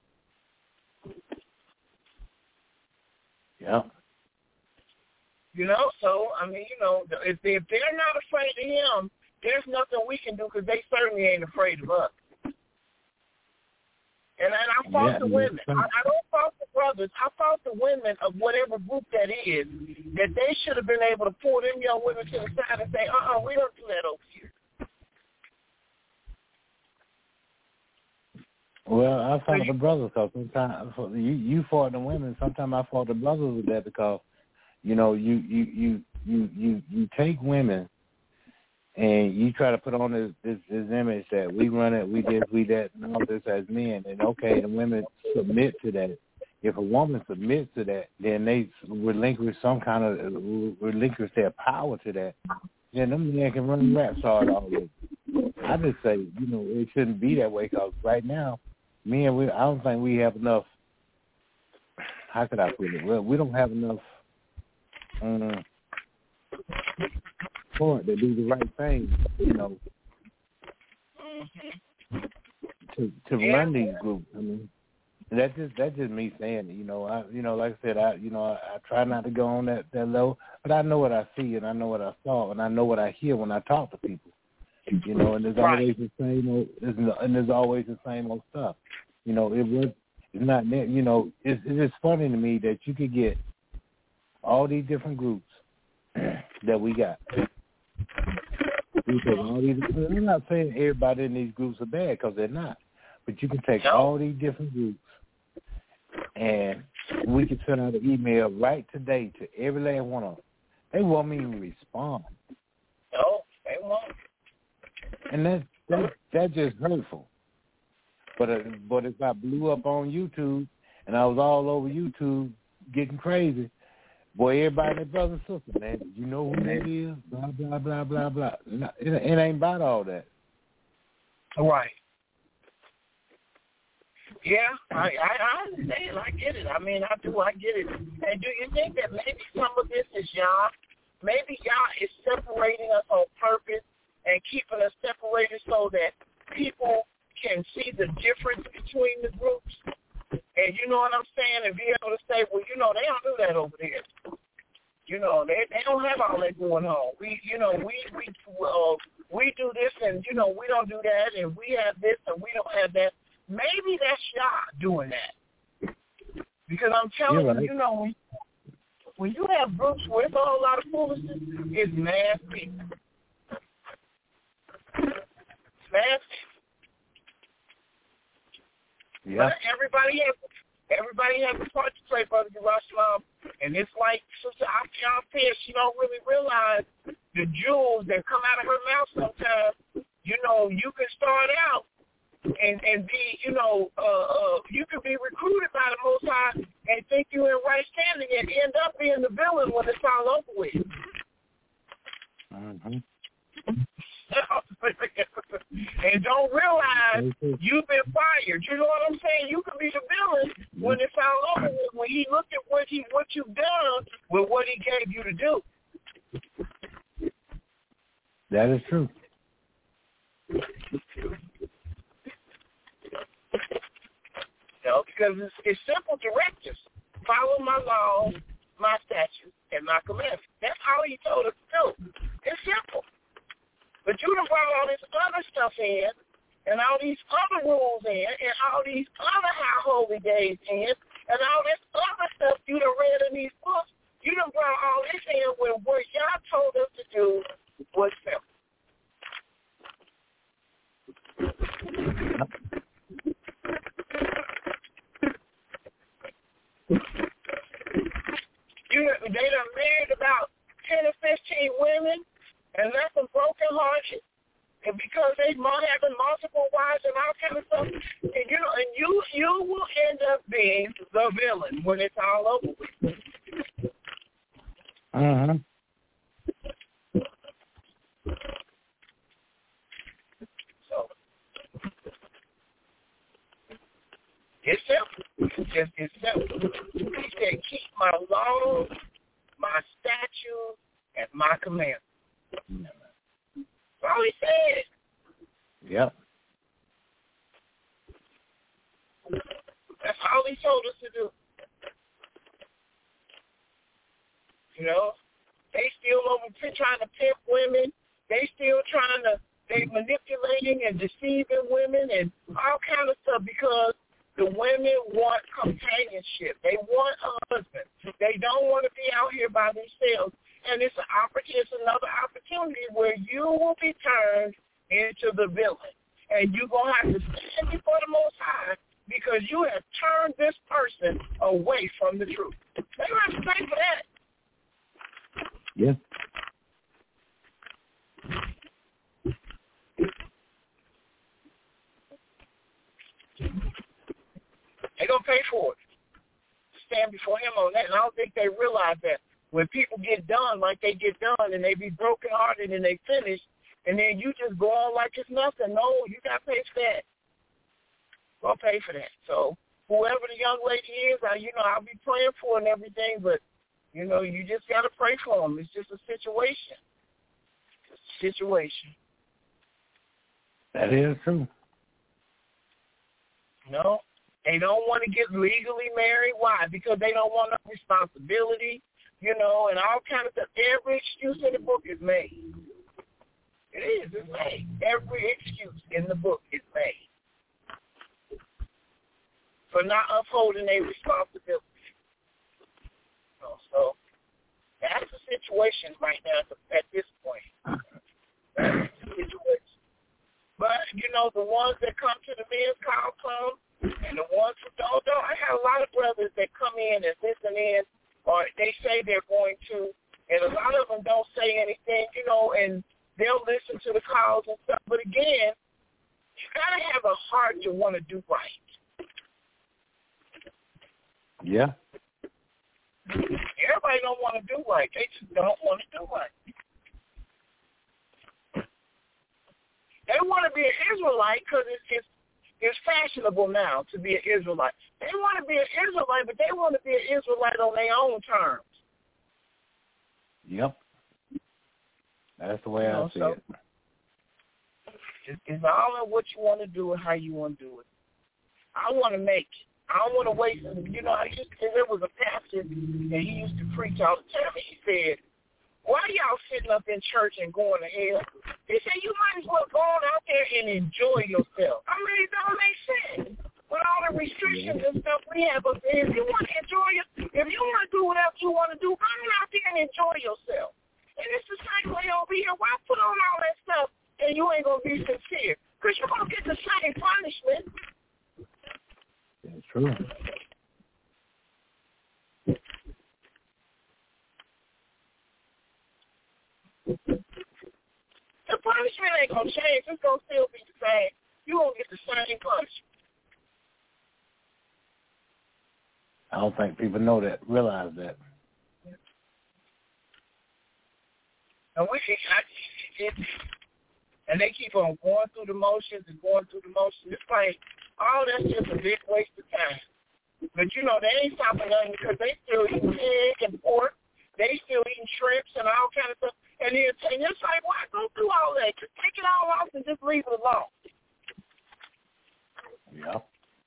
Yeah. You know, so, I mean, you know, if they're not afraid of him, there's nothing we can do because they certainly ain't afraid of us. And I fault the women. I don't fault the brothers. I fault the women of whatever group that is, that they should have been able to pull them young women to the side and say, we don't do that over here. Well, I fault the brothers because sometimes you fault the women. Sometimes I fault the brothers with that because, you know, you take women and you try to put on this image that we run it, we this, we that, and all this as men. And okay, the women submit to that. If a woman submits to that, then they relinquish their power to that. Then them men can run raps hard all over. I just say, you know, it shouldn't be that way because right now, I don't think we have enough. How could I put it? Well, we don't have enough point to do the right thing, you know, to run these groups. I mean, that's just me saying it. You know, like I said, I try not to go on that low, but I know what I see and I know what I saw and I know what I hear when I talk to people. You know, and there's always the same old, there's always the same old stuff. You know, it's not. You know, it's just funny to me that you could get all these different groups that we got. I'm not saying everybody in these groups are bad because they're not, but you can take all these different groups and we can send out an email right today to every last one of them. They won't even respond. No, they won't. And that's just hurtful. But if I blew up on YouTube and I was all over YouTube getting crazy, boy, everybody, brother and sister, man, you know who that is? Blah, blah, blah, blah, blah. No, it ain't about all that. Right. Yeah, I understand. I get it. I mean, I do. I get it. And do you think that maybe some of this is y'all? Maybe y'all is separating us on purpose and keeping us separated so that people can see the difference between the groups? And you know what I'm saying? And be able to say, well, you know, they don't do that over there. You know, they don't have all that going on. We do this and, you know, we don't do that and we have this and we don't have that. Maybe that's y'all doing that. Because I'm telling you, you know, when you have groups where it's a whole lot of foolishness, it's mad people. Mad people. Yeah. But everybody has a part to play, Brother Jerusalem. And it's like Sister Afion said, she don't really realize the jewels that come out of her mouth sometimes. You know, you can start out and be, you know, you can be recruited by the Most High and think you're in right standing and end up being the villain when it's all over with. Mm-hmm. And don't realize you've been fired. You know what I'm saying? You can be the villain when it's all over with, when he looked at what you've done with what he gave you to do. That is true. You know, because it's simple directives. Follow my laws, my statutes, and my commandments. That's all he told us to do. It's simple. But you done brought all this other stuff in, and all these other rules in, and all these other high holy days in, and all this other stuff you done read in these books. You done brought all this in when what y'all told us to do was simple. They done married about 10 or 15 women and left them broken-hearted, and because they having multiple wives and all kind of stuff, and you know, and you will end up being the villain when it's all over with. It's simple. It's simple. He said, keep my laws, my statutes, and my commandments. That's all he said. Yep. That's all he told us to do. You know, they still over trying to pimp women. They still they manipulating and deceiving women and all kind of stuff because the women want companionship. They want a husband. They don't want to be out here by themselves. And it's another opportunity where you will be turned into the villain. And you're going to have to stand before the Most High because you have turned this person away from the truth. They don't have to pay for that. Yeah. They're going to pay for it. Stand before him on that. And I don't think they realize that when people get done like they get done and they be brokenhearted and they finish, and then you just go on like it's nothing. No, you got to pay for that. Go pay for that. So whoever the young lady is, I'll be praying for and everything, but, you just got to pray for them. It's just a situation. That is true. No, they don't want to get legally married. Why? Because they don't want no responsibility, and all kind of stuff. Every excuse in the book is made. It is. It's made. Every excuse in the book is made for not upholding a responsibility. So that's the situation right now at this point. That's the situation. But, the ones that come to the men's call club and the ones who don't, I have a lot of brothers that come in and listen in, or they say they're going to, and a lot of them don't say anything, and they'll listen to the calls and stuff. But again, you got to have a heart to want to do right. Yeah. Everybody don't want to do right. They just don't want to do right. They want to be an Israelite because it's fashionable now to be an Israelite. They want to be an Israelite, but they want to be an Israelite on their own terms. Yep. That's the way I see it. It's all in what you want to do and how you want to do it. I want to make it. I don't want to waste it. There was a pastor, and he used to preach all the time. He said, why y'all sitting up in church and going to hell? He said, you might as well go on out there and enjoy yourself. I mean, it don't make sense. With all the restrictions and stuff we have up there, if you want to enjoy it, if you want to do whatever you want to do, go on out there and enjoy yourself. And it's the same way over here. Why put on all that stuff and you ain't going to be sincere? Because you're going to get the same punishment. That's true. The punishment ain't going to change. It's going to still be the same. You're going to get the same punishment. I don't think people realize that. And they keep on going through the motions and going through the motions. It's like, that's just a big waste of time. But, they ain't stopping nothing because they still eating pig and pork. They still eating shrimps and all kind of stuff. And it's like, why go through all that? Just take it all off and just leave it alone. Yeah.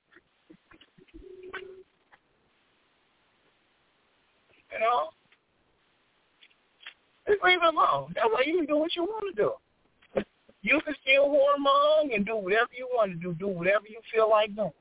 Just leave it alone. That way you can do what you want to do. You can still whoremong and do whatever you want to do. Do whatever you feel like doing.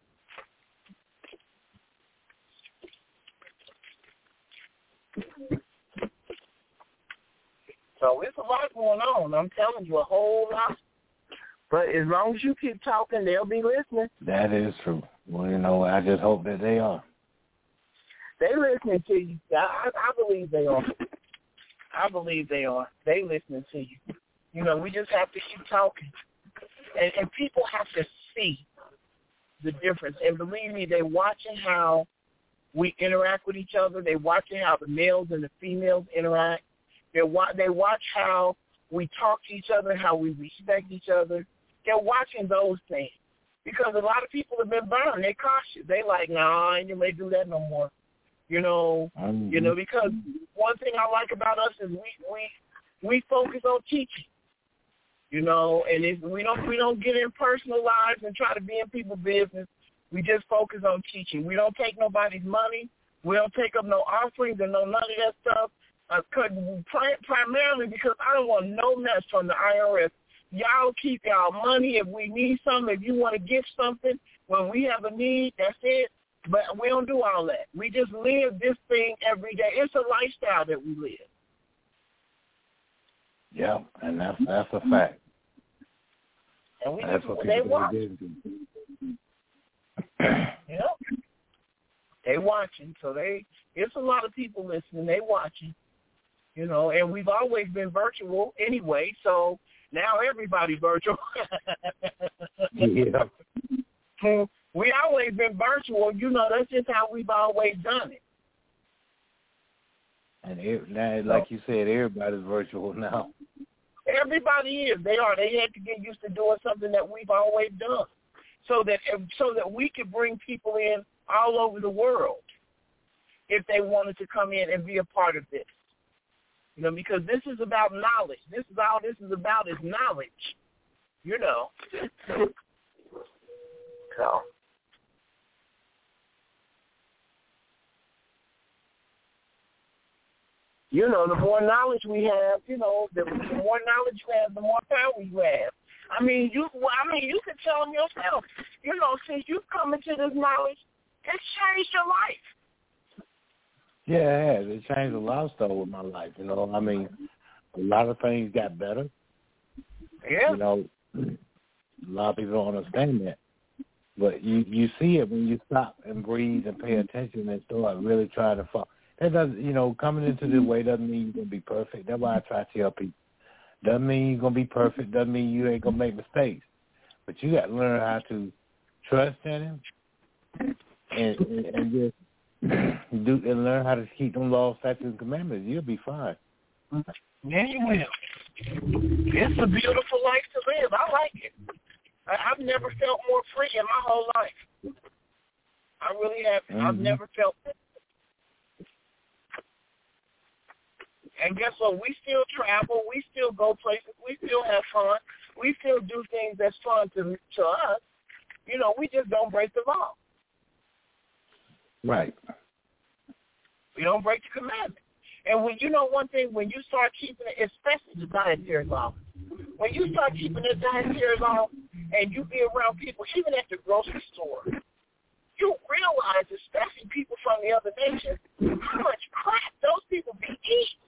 So it's a lot going on. I'm telling you, a whole lot. But as long as you keep talking, they'll be listening. That is true. Well, I just hope that they are. They listening to you. I believe they are. I believe they are. They listening to you. We just have to keep talking. And people have to see the difference. And believe me, they're watching how we interact with each other. They're watching how the males and the females interact. They watch how we talk to each other, how we respect each other. They're watching those things. because a lot of people have been burned. They're cautious. They like, nah, I ain't gonna do that no more. You know, because one thing I like about us is we focus on teaching. You know, and if we don't get in personal lives and try to be in people's business. We just focus on teaching. We don't take nobody's money. We don't take up no offerings and none of that stuff. Primarily because I don't want no mess from the IRS. Y'all keep y'all money if we need something. If you want to give something when we have a need, that's it. But we don't do all that. We just live this thing every day. It's a lifestyle that we live. Yeah, and that's a fact. And we that's just, what they people watch. Yeah. They watching, so it's a lot of people listening. They watching, you know, and we've always been virtual anyway, so now everybody virtual. Yeah. We always been virtual, you know. That's just how we've always done it. And now, like you said, everybody's virtual now. Everybody is. They are. They had to get used to doing something that we've always done. So that we could bring people in all over the world if they wanted to come in and be a part of this. You know, because this is about knowledge. This is all this is about is knowledge. You know. So. You know, the more knowledge we have, you know, the more knowledge you have, the more power you have. I mean, you can tell them yourself, you know, since you've come into this knowledge, it's changed your life. Yeah, it has. It changed a lot of stuff with my life, you know. I mean, a lot of things got better. Yeah. You know, a lot of people don't understand that. But you see it when you stop and breathe and pay attention and start really trying to follow. That doesn't, you know, coming into this way doesn't mean you're going to be perfect. That's why I try to tell people. Doesn't mean you're going to be perfect. Doesn't mean you ain't going to make mistakes. But you got to learn how to trust in him and just do and learn how to keep them laws, statutes, and commandments. You'll be fine. Yeah, you will. It's a beautiful life to live. I like it. I've never felt more free in my whole life. I really haven't. Mm-hmm. I've never felt it. And guess what? We still travel. We still go places. We still have fun. We still do things that's fun to us. You know, we just don't break the law. Right. We don't break the commandment. And when you know one thing, when you start keeping it, especially the dietary law, when you start keeping the dietary law and you be around people, even at the grocery store, you realize, especially people from the other nations, how much crap those people be eating.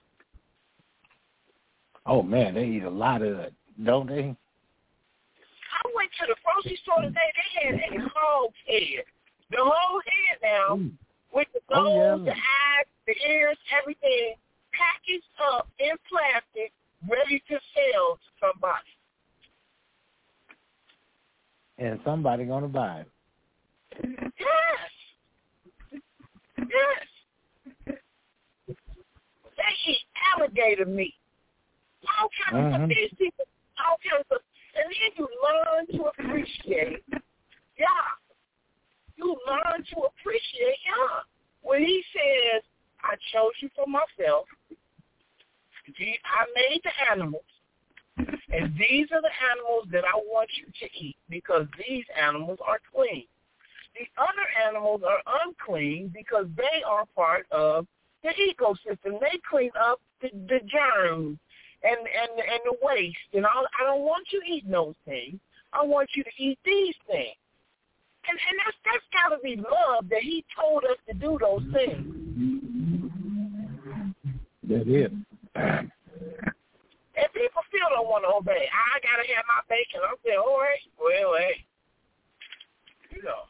Oh, man, they eat a lot of it, don't they? I went to the grocery store today. They had a hog head. The whole head now, with the nose, the eyes, the ears, everything, packaged up in plastic, ready to sell to somebody. And somebody going to buy it. Yes. Yes. They eat alligator meat. All kinds of these people, all kinds of, and then you learn to appreciate God. You learn to appreciate God. When he says, I chose you for myself, I made the animals, and these are the animals that I want you to eat because these animals are clean. The other animals are unclean because they are part of the ecosystem. They clean up the germs and the waste. And I don't want you eating those things. I want you to eat these things. And that's got to be love that he told us to do those things. That is. And people still don't want to obey. I got to have my bacon. I'm saying, all right, well, hey, you know.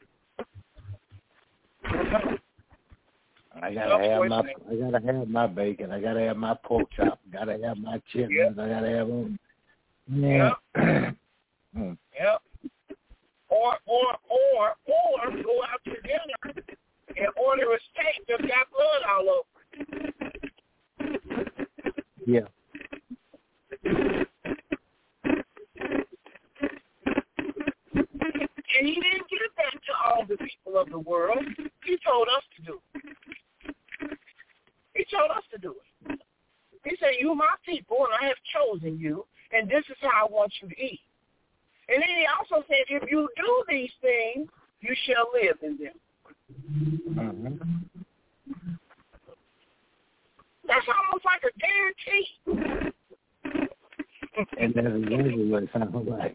I gotta have my bacon. I gotta have my pork chop. Gotta have my chitlins. Yep. I gotta have them. Yeah. Yep. Or go out to dinner and order a steak that's got blood all over. Yeah. us to do it. He told us to do it. He said, you my people, and I have chosen you, and this is how I want you to eat. And then he also said, if you do these things, you shall live in them. Mm-hmm. That's almost like a guarantee. And that's exactly what it sounds like.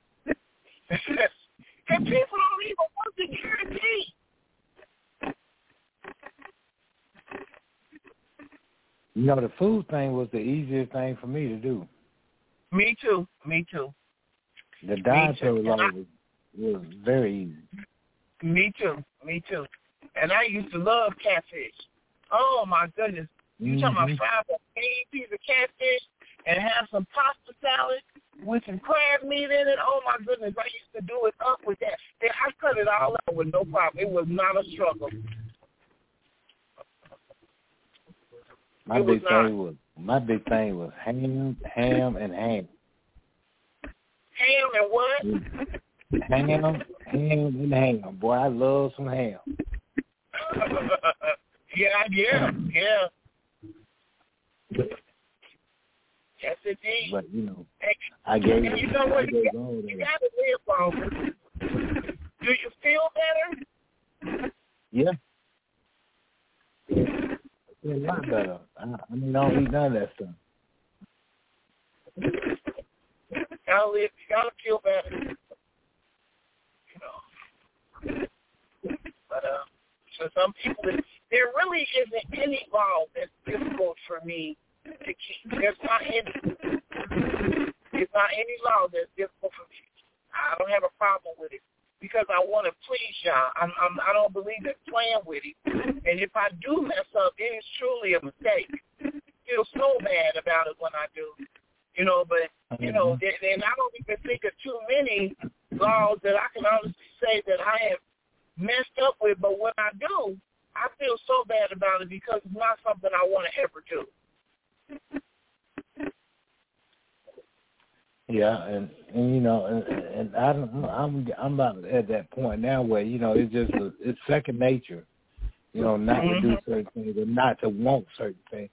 And people don't even want the guarantee. You know, the food thing was the easiest thing for me to do. Me too. The dietary law was very easy. Me too. And I used to love catfish. Oh, my goodness. You talking about 5 or 8 pieces of catfish and have some pasta salad with some crab meat in it. Oh, my goodness. I used to do it up with that. I cut it all out with no problem. It was not a struggle. My big thing was ham and ham. Ham and what? Ham and ham. Boy, I love some ham. Yeah. Yes, indeed. But, you know, I gave and you know what? You got to live longer. Do you feel better? Yeah. I feel a lot better. I mean, I don't eat none of that stuff. You gotta feel better. You know. But so some people, there really isn't any law that's difficult for me to keep. There's not any law that's difficult for me. I don't have a problem with it because I want to please y'all. I don't believe in playing with it. And if I do mess up, it is truly a mistake. I feel so bad about it when I do. You know, but, you know, and I don't even think of too many laws that I can honestly say that I have messed up with. But when I do, I feel so bad about it because it's not something I want to ever do. Yeah, and you know, and I'm about at that point now where, you know, it's second nature, you know, not to do certain things or not to want certain things.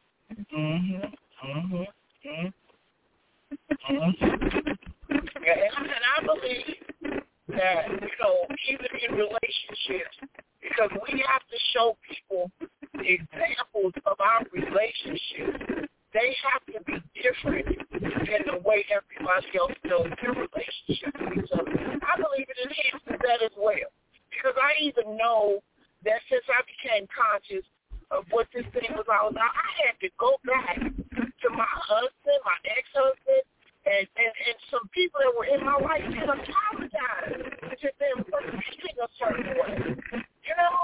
Yeah, and I believe that, you know, even in relationships, because we have to show people examples of our relationships. They have to be different than the way everybody else does their relationship with each other. I believe it enhances that as well. Because I even know that since I became conscious of what this thing was all about, I had to go back to my husband, my ex-husband, and some people that were in my life and apologize to them for thinking a certain way. You know?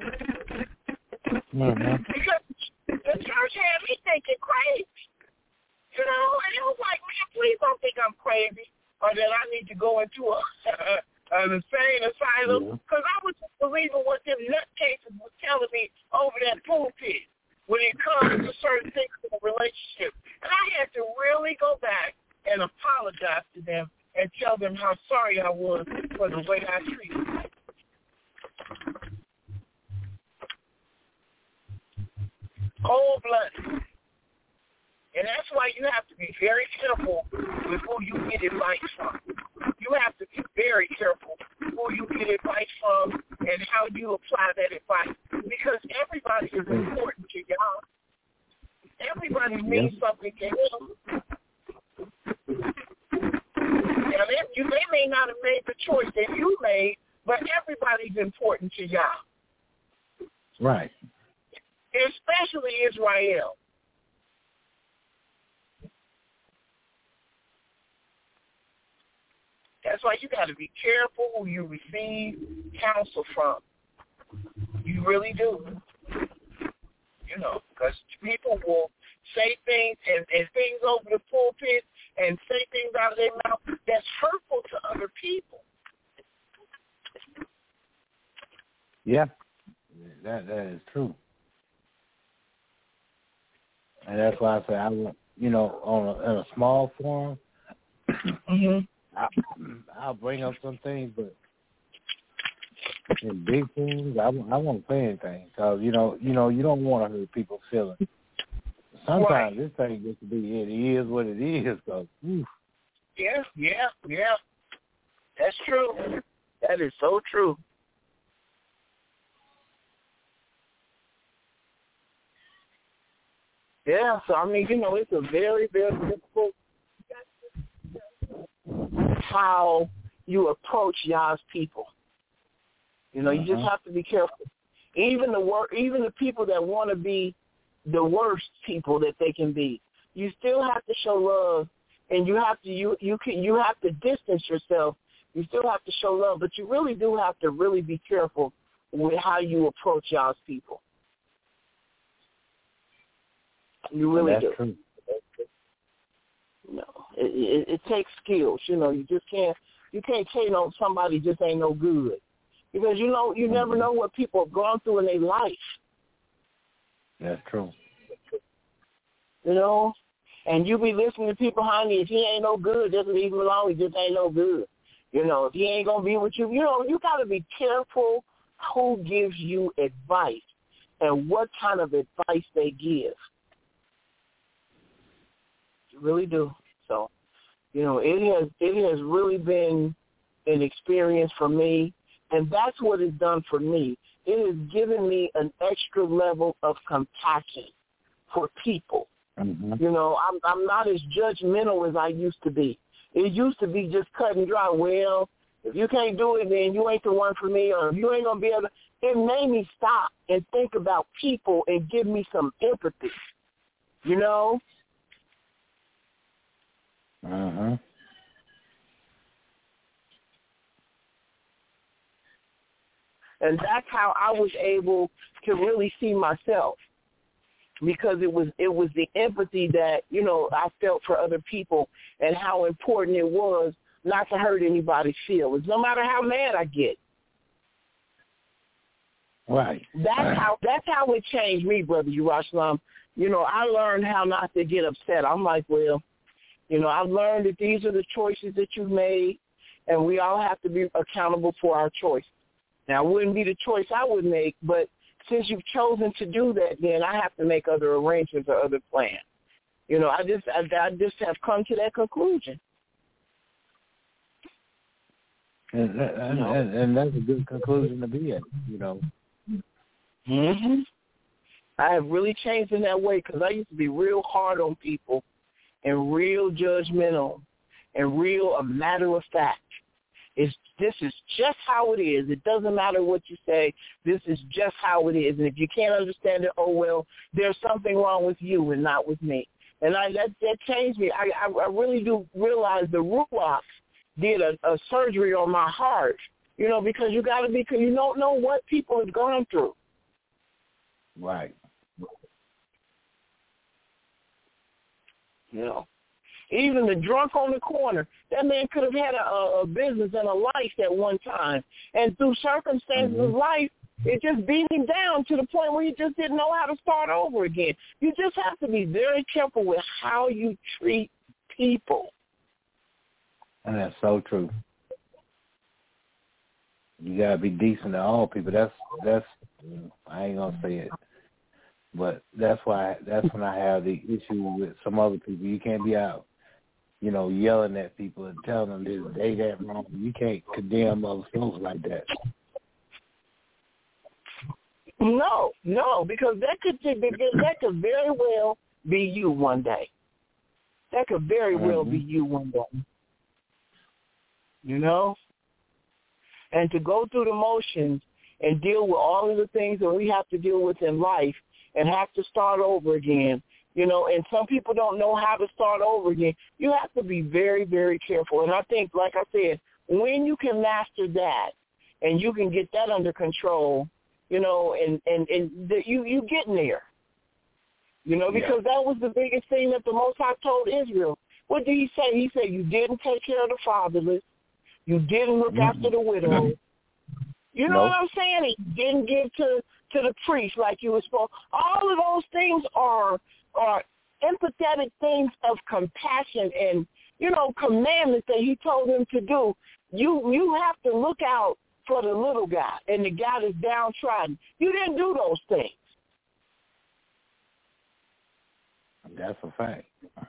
Because the church had me thinking crazy. You know? And it was like, man, please don't think I'm crazy or that I need to go into an insane asylum. Because I was just believing what them nutcases was telling me over that pulpit when it comes to certain things in a relationship. And I had to really go back and apologize to them and tell them how sorry I was for the way I treated them. Cold-blooded. And that's why you have to be very careful with who you get advice from. You have to be very careful who you get advice from and how you apply that advice. Because everybody is important to y'all. Everybody means something to him. Now, they may not have made the choice that you made, but everybody's important to y'all. Right. Especially Israel. That's why you got to be careful who you receive counsel from. You really do. You know, because people will say things and things over the pulpit and say things out of their mouth that's hurtful to other people. Yeah, that is true. And that's why I say I want, you know, in a small forum, I'll bring up some things, but in big things, I won't say anything because you don't want to hurt people's feelings. Sometimes this thing gets to be it is what it is. So, yeah. That's true. That is so true. Yeah, so I mean, it's a very, very difficult how you approach y'all's people. You just have to be careful. Even the people that want to be the worst people that they can be, you still have to show love, and you have to distance yourself. You still have to show love, but you really do have to really be careful with how you approach y'all's people. You really That's do. True. No, it takes skills. You just can't. You can't say no. Somebody just ain't no good, because you never know what people have gone through in their life. That's true. And you be listening to people, honey. If he ain't no good, just leave him alone. He just ain't no good. If he ain't gonna be with you, you got to be careful who gives you advice and what kind of advice they give. You really do. So, it has really been an experience for me, and that's what it's done for me. It has given me an extra level of compassion for people. Mm-hmm. I'm not as judgmental as I used to be. It used to be just cut and dry. Well, if you can't do it, then you ain't the one for me, or if you ain't going to be able to. It made me stop and think about people and give me some empathy, Uh-huh. And that's how I was able to really see myself, because it was the empathy that, I felt for other people and how important it was not to hurt anybody's feelings, no matter how mad I get. Right. That's how it changed me, Brother Yerushalayim. I learned how not to get upset. I'm like, well, I've learned that these are the choices that you've made, and we all have to be accountable for our choice. Now, it wouldn't be the choice I would make, but since you've chosen to do that, then I have to make other arrangements or other plans. I just have come to that conclusion. And that's a good conclusion to be at, Mm-hmm. I have really changed in that way, because I used to be real hard on people and real judgmental and real a matter of fact. This is just how it is. It doesn't matter what you say. This is just how it is. And if you can't understand it, oh, well, there's something wrong with you and not with me. And that changed me. I really do realize the Ruach did a surgery on my heart, because you got to be, because you don't know what people have gone through. Right. Even the drunk on the corner, that man could have had a business and a life at one time. And through circumstances of life, it just beat him down to the point where he just didn't know how to start over again. You just have to be very careful with how you treat people. And that's so true. You got to be decent to all people. That's I ain't going to say it. But that's when I have the issue with some other people. You can't be out, yelling at people and telling them this, they that wrong. You can't condemn other folks like that. No, because that could very well be you one day. That could very well be you one day. And to go through the motions and deal with all of the things that we have to deal with in life and have to start over again, and some people don't know how to start over again. You have to be very, very careful. And I think, like I said, when you can master that and you can get that under control, you getting there, because that was the biggest thing that the Most High told Israel. What did he say? He said, you didn't take care of the fatherless. You didn't look after the widow. You know what I'm saying? You didn't give to the priest like you were supposed. All of those things are empathetic things of compassion and, commandments that he told them to do. You have to look out for the little guy and the guy that's downtrodden. You didn't do those things. That's a fact.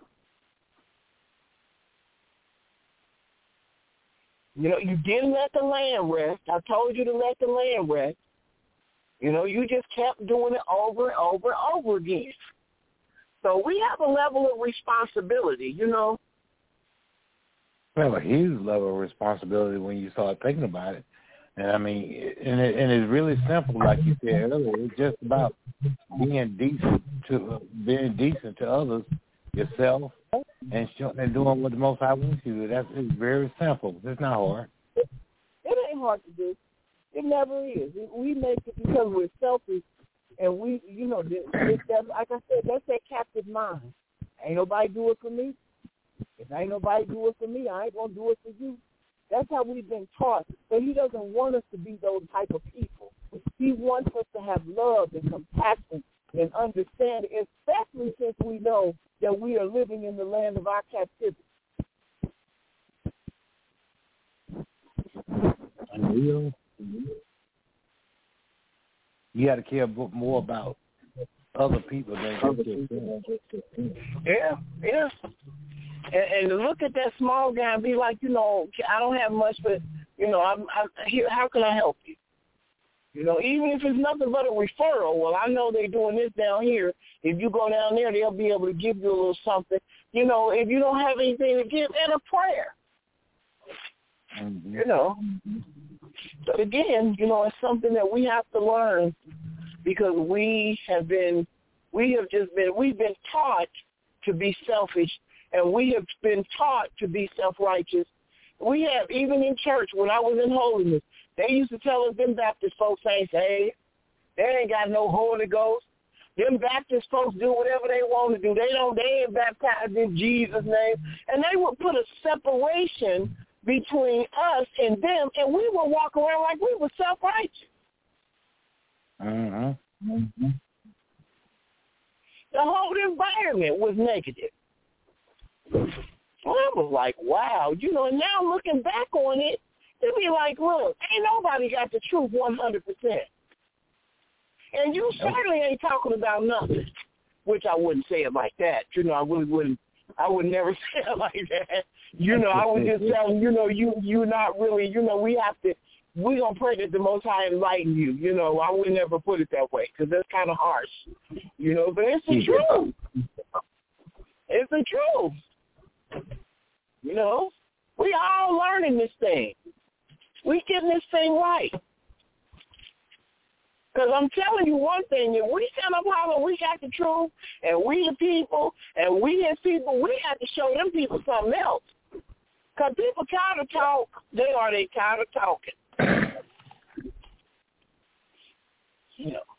You know, you didn't let the land rest. I told you to let the land rest. You know, you just kept doing it over and over and over again. So we have a level of responsibility, you know. We have a huge level of responsibility when you start thinking about it. And I mean, and it's really simple, like you said earlier. It's just about being decent to others, yourself, and doing what the Most High wants you to do. It's very simple. It's not hard. It ain't hard to do. It never is. We make it because we're selfish, and we, you know, like I said, that's that captive mind. Ain't nobody do it for me. If ain't nobody do it for me, I ain't gonna do it for you. That's how we've been taught. But he doesn't want us to be those type of people. He wants us to have love and compassion and understanding, especially since we know that we are living in the land of our captivity. Unreal. You got to care more about other people than yourself. Yeah. And to look at that small guy and be like, you know, I don't have much, but, you know, I'm here. How can I help you? You know, even if it's nothing but a referral. Well, I know they're doing this down here. If you go down there, they'll be able to give you a little something. You know, if you don't have anything to give, and a prayer. Mm-hmm. You know. But again, you know, it's something that we have to learn because we've been taught to be selfish. And we have been taught to be self-righteous. We have, even in church, when I was in holiness, they used to tell us them Baptist folks ain't saved. They ain't got no Holy Ghost. Them Baptist folks do whatever they want to do. They ain't baptized in Jesus' name. And they would put a separation between us and them, and we would walk around like we were self-righteous. Mm-hmm. Mm-hmm. The whole environment was negative. I was like, wow, you know, and now looking back on it, it'd be like, look, ain't nobody got the truth 100%. And you certainly ain't talking about nothing, which I wouldn't say it like that. You know, I would never say it like that. You know, I would just tell them, you know, you're not really, you know, we're going to pray that the Most High enlighten you. You know, I would never put it that way because that's kind of harsh. You know, but it's the truth. It's the truth. You know, we all learning this thing. We getting this thing right. Because I'm telling you one thing, if we stand up holler, we got the truth, and we the people, and we as people, we have to show them people something else. Because people tired of talk, they tired of talking. You know.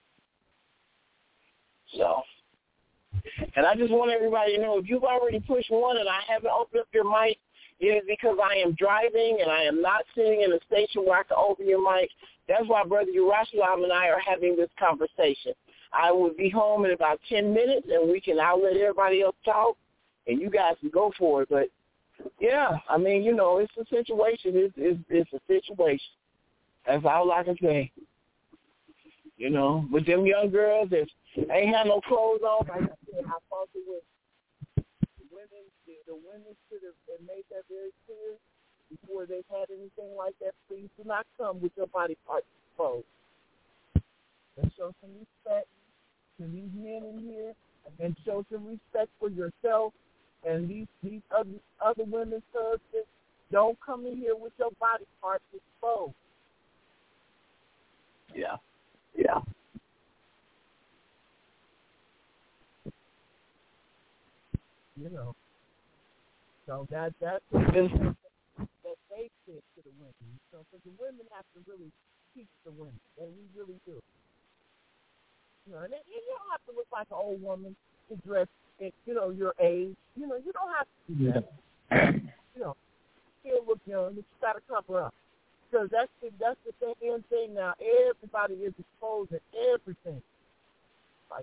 So. And I just want everybody to know, if you've already pushed one and I haven't opened up your mic, it is because I am driving and I am not sitting in a station where I can open your mic. That's why Brother Yerushalayim and I are having this conversation. I will be home in about 10 minutes, and I'll let everybody else talk, and you guys can go for it. But, yeah, I mean, you know, it's a situation. It's a situation. That's all I can say. You know, with them young girls that ain't had no clothes on, like I said, I thought the women should have made that very clear before they had anything like that. Please do not come with your body parts exposed. And show some respect to these men in here, and show some respect for yourself and these other women's husbands. Don't come in here with your body parts exposed. Yeah. Yeah. You know. So that's that they said to the women. So because the women have to really teach the women, and we really do. You know, and you don't have to look like an old woman to dress at, you know, your age. You know, you don't have to do that. You know, still look young, but you got to cover up. Because that's the thing now. Everybody is exposed to everything. Like,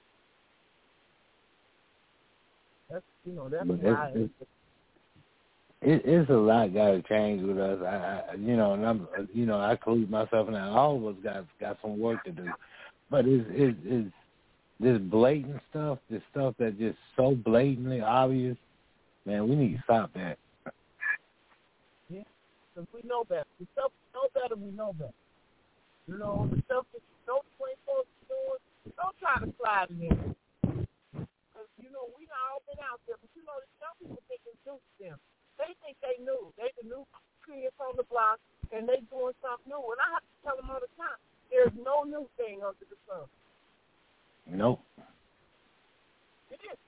that's, you know, that's why. It's a lot got to change with us. I include myself in that. All of us got some work to do, but it's this blatant stuff, this stuff that's just so blatantly obvious. Man, we need to stop that. Yeah, because we know better. The stuff we know better, we know better. You know, the stuff that you know the way folks are doing, don't try to slide it in. Because, you know, we all been out there, but, you know, some people think it's new to them. They think they knew. They the new kids on the block, and they doing something new. And I have to tell them all the time, there's no new thing under the sun. Nope. It is.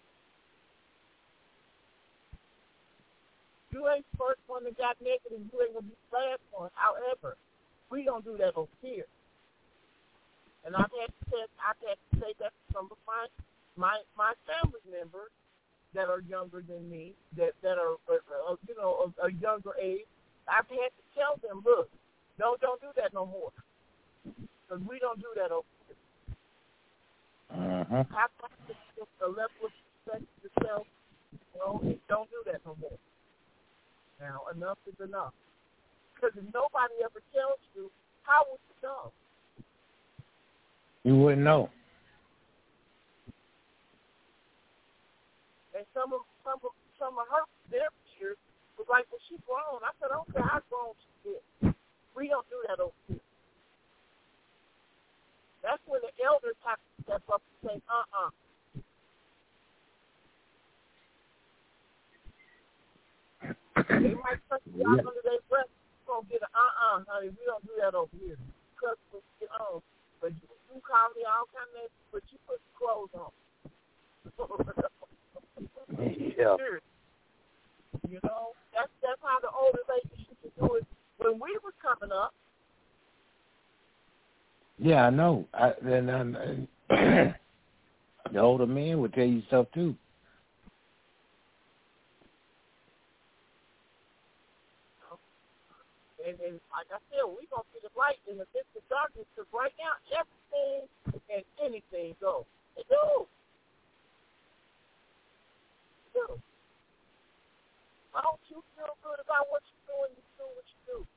You ain't the first one that got naked, and you ain't going to be the last one. However, we don't do that over here. And I've had to say that to some of my family members that are younger than me, that are a younger age. I've had to tell them, look, don't do that no more, because we don't do that over here. Uh-huh. Have to have a level of respect to yourself. You know, don't do that no more. Now, enough is enough. Because if nobody ever tells you, how would you know? You wouldn't know. And some of her their peers was like, well, she's grown. I said, okay, how grown she is. We don't do that over here. That's when the elders have to step up and say, They might touch you out under their breath. You're going to get an honey. We don't do that over here. Because we get on. But you call me all kind of names, but you put the clothes on. Yeah. You know, that's how the older ladies used to do it when we were coming up. Yeah, I know. The older men would tell you stuff too. And like I said, we're going to see the light in the midst of darkness, because right now, everything and anything goes. It do. Why don't you feel good about what you're doing? You do what you do.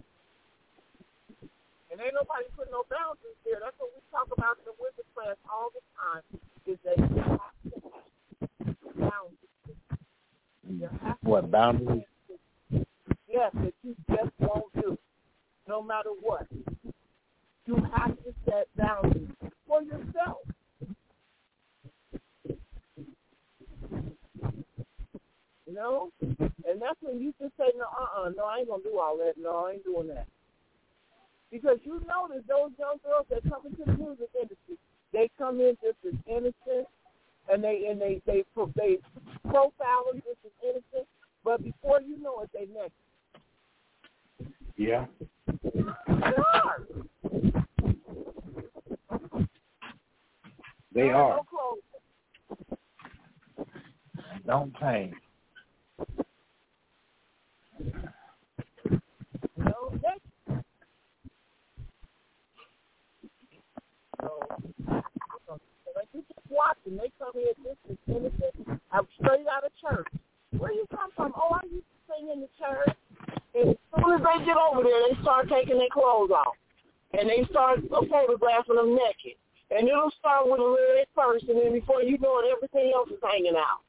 And ain't nobody putting no boundaries there. That's what we talk about in the women's class all the time, is that you have to have boundaries. What, boundaries? Yes, that you just won't do, no matter what. You have to set boundaries for yourself. You know? And that's when you just say, no, I ain't going to do all that. No, I ain't doing that. Because you notice those young girls that come into the music industry, they come in just as innocent, and they profile them just as innocent, but before you know it, they next. Yeah. They are. Don't change. No, like you just watching, they come here just as innocent. I'm straight out of church. Where you come from? Oh, I used to sing in the church. And as soon as they get over there, they start taking their clothes off. And they start photographing them naked. And it'll start with a leg first, and then before you know it, everything else is hanging out.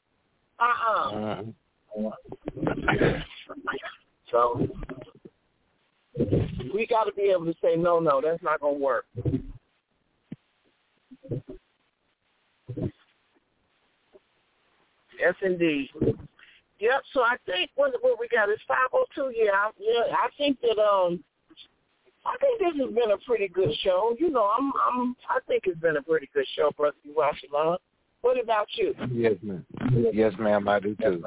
So, we got to be able to say, no, that's not going to work. Yes, indeed. Yep. So I think what we got is 5:02. Yeah. I think that this has been a pretty good show. You know, I think it's been a pretty good show, Brother Washalon. What about you? Yes, ma'am. Yes, ma'am. I do too.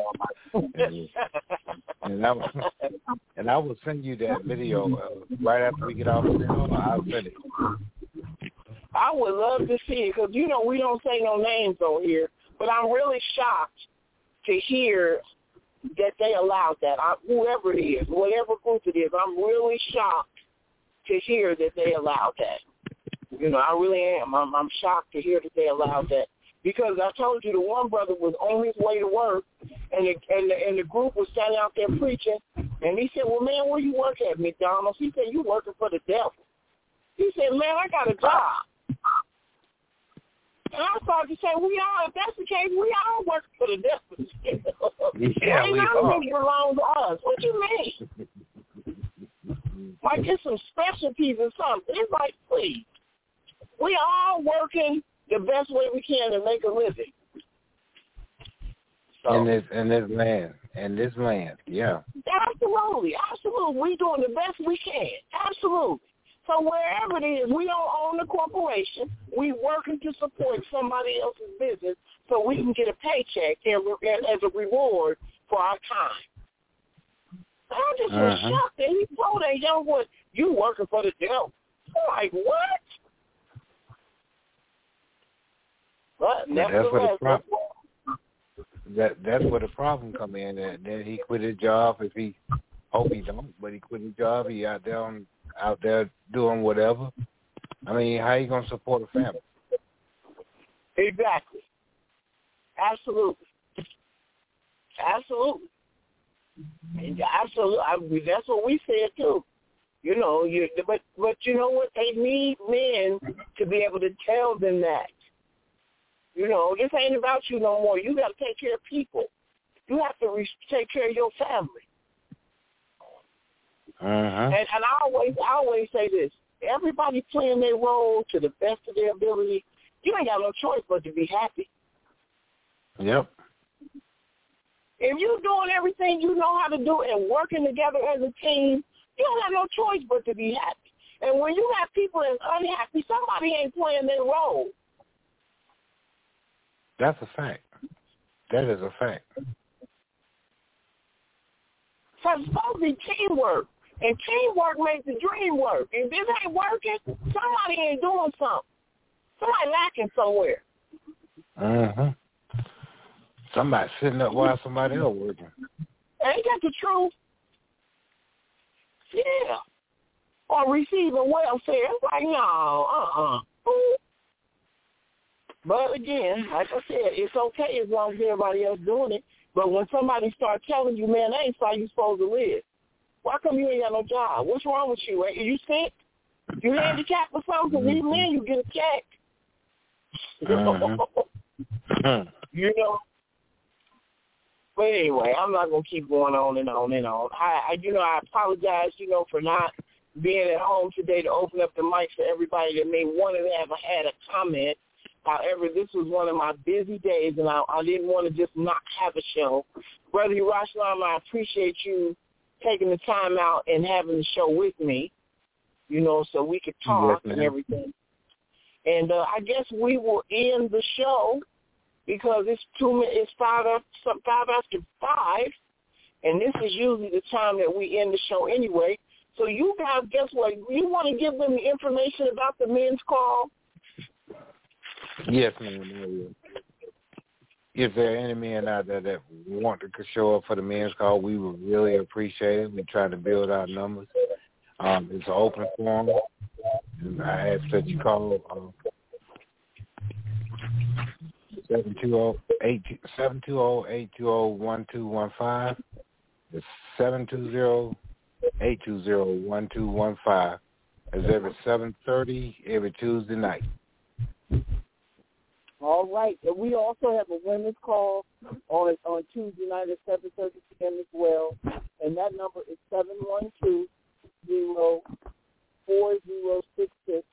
and I will send you that video right after we get off the show. I'll send it. I would love to see it because you know we don't say no names on here, but I'm really shocked to hear that they allowed that. Whoever it is, whatever group it is, I'm really shocked to hear that they allowed that. You know, I really am. I'm shocked to hear that they allowed that. Because I told you the one brother was on his way to work, and the group was standing out there preaching, and he said, well, man, where you work at McDonald's? He said, you working for the devil. He said, man, I got a job. And I started to say, if that's the case, we all work for the devil. Yeah, we are. None of this belongs to us. What you mean? Like it's some specialties or something. It's like, please. We all working the best way we can to make a living. So, in this land, yeah. Absolutely. We doing the best we can. Absolutely. So wherever it is, we don't own the corporation. We working to support somebody else's business so we can get a paycheck as a reward for our time. I just was shocked that he told that young boy, you working for the devil. I'm like, what? But nevertheless, that's where the problem come in. That he quit his job. If he hope he don't, but he quit his job. He out there doing whatever. I mean, how you gonna support a family? Exactly. Absolutely. And absolutely. That's what we said too. You know, but you know what? They need men to be able to tell them that. You know, this ain't about you no more. You got to take care of people. You have to take care of your family. And I always say this: everybody playing their role to the best of their ability. You ain't got no choice but to be happy. Yep. If you're doing everything you know how to do and working together as a team, you don't have no choice but to be happy. And when you have people that's unhappy, somebody ain't playing their role. That's a fact. That is a fact. So it's supposed to be teamwork. And teamwork makes the dream work. If this ain't working, somebody ain't doing something. Somebody lacking somewhere. Somebody sitting up while somebody else working. Ain't that the truth? Yeah. Or receiving welfare. It's like, no, But again, like I said, it's okay as long as everybody else doing it. But when somebody starts telling you, man, that ain't how you supposed to live. Why come you ain't got no job? What's wrong with you? Are you sick? You handicapped or something? Because even then you get a check. You know? But anyway, I'm not going to keep going on and on and on. I apologize, for not being at home today to open up the mic for everybody that may want to have had a comment. However, this was one of my busy days, and I didn't want to just not have a show. Brother Yerushalayim, I appreciate you taking the time out and having the show with me, so we could talk and everything. And I guess we will end the show because it's 5 after 5, and this is usually the time that we end the show anyway. So you guys, guess what? You want to give them the information about the men's call? Yes, ma'am. If there are any men out there that want to show up for the men's call, we would really appreciate it. We're trying to build our numbers. It's an open forum. And I ask that you call 720-820-1215. It's 720-820-1215. It's every 7:30 every Tuesday night. All right. And we also have a women's call on Tuesday night at 7:30 p.m. as well. And that number is 712-4066,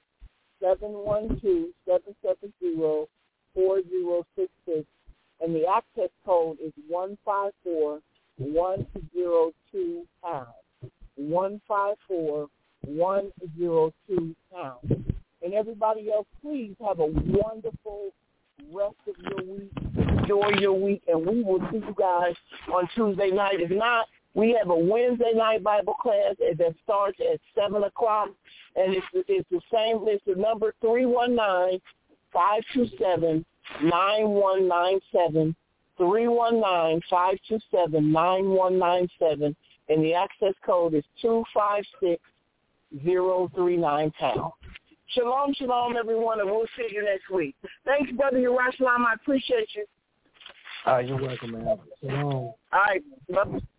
712-770-4066. And the access code is 154-102 pound. 154-102 And everybody else, please have a wonderful rest of your week. Enjoy your week, and we will see you guys on Tuesday night. If not, we have a Wednesday night Bible class that starts at 7 o'clock, and it's the same. It's the number 319-527-9197, 319-527-9197, and the access code is 256039 pound. Shalom, shalom, everyone, and we'll see you next week. Thanks, Brother Yerushalayim. I appreciate you. You're welcome, man. Shalom. All right. Love you.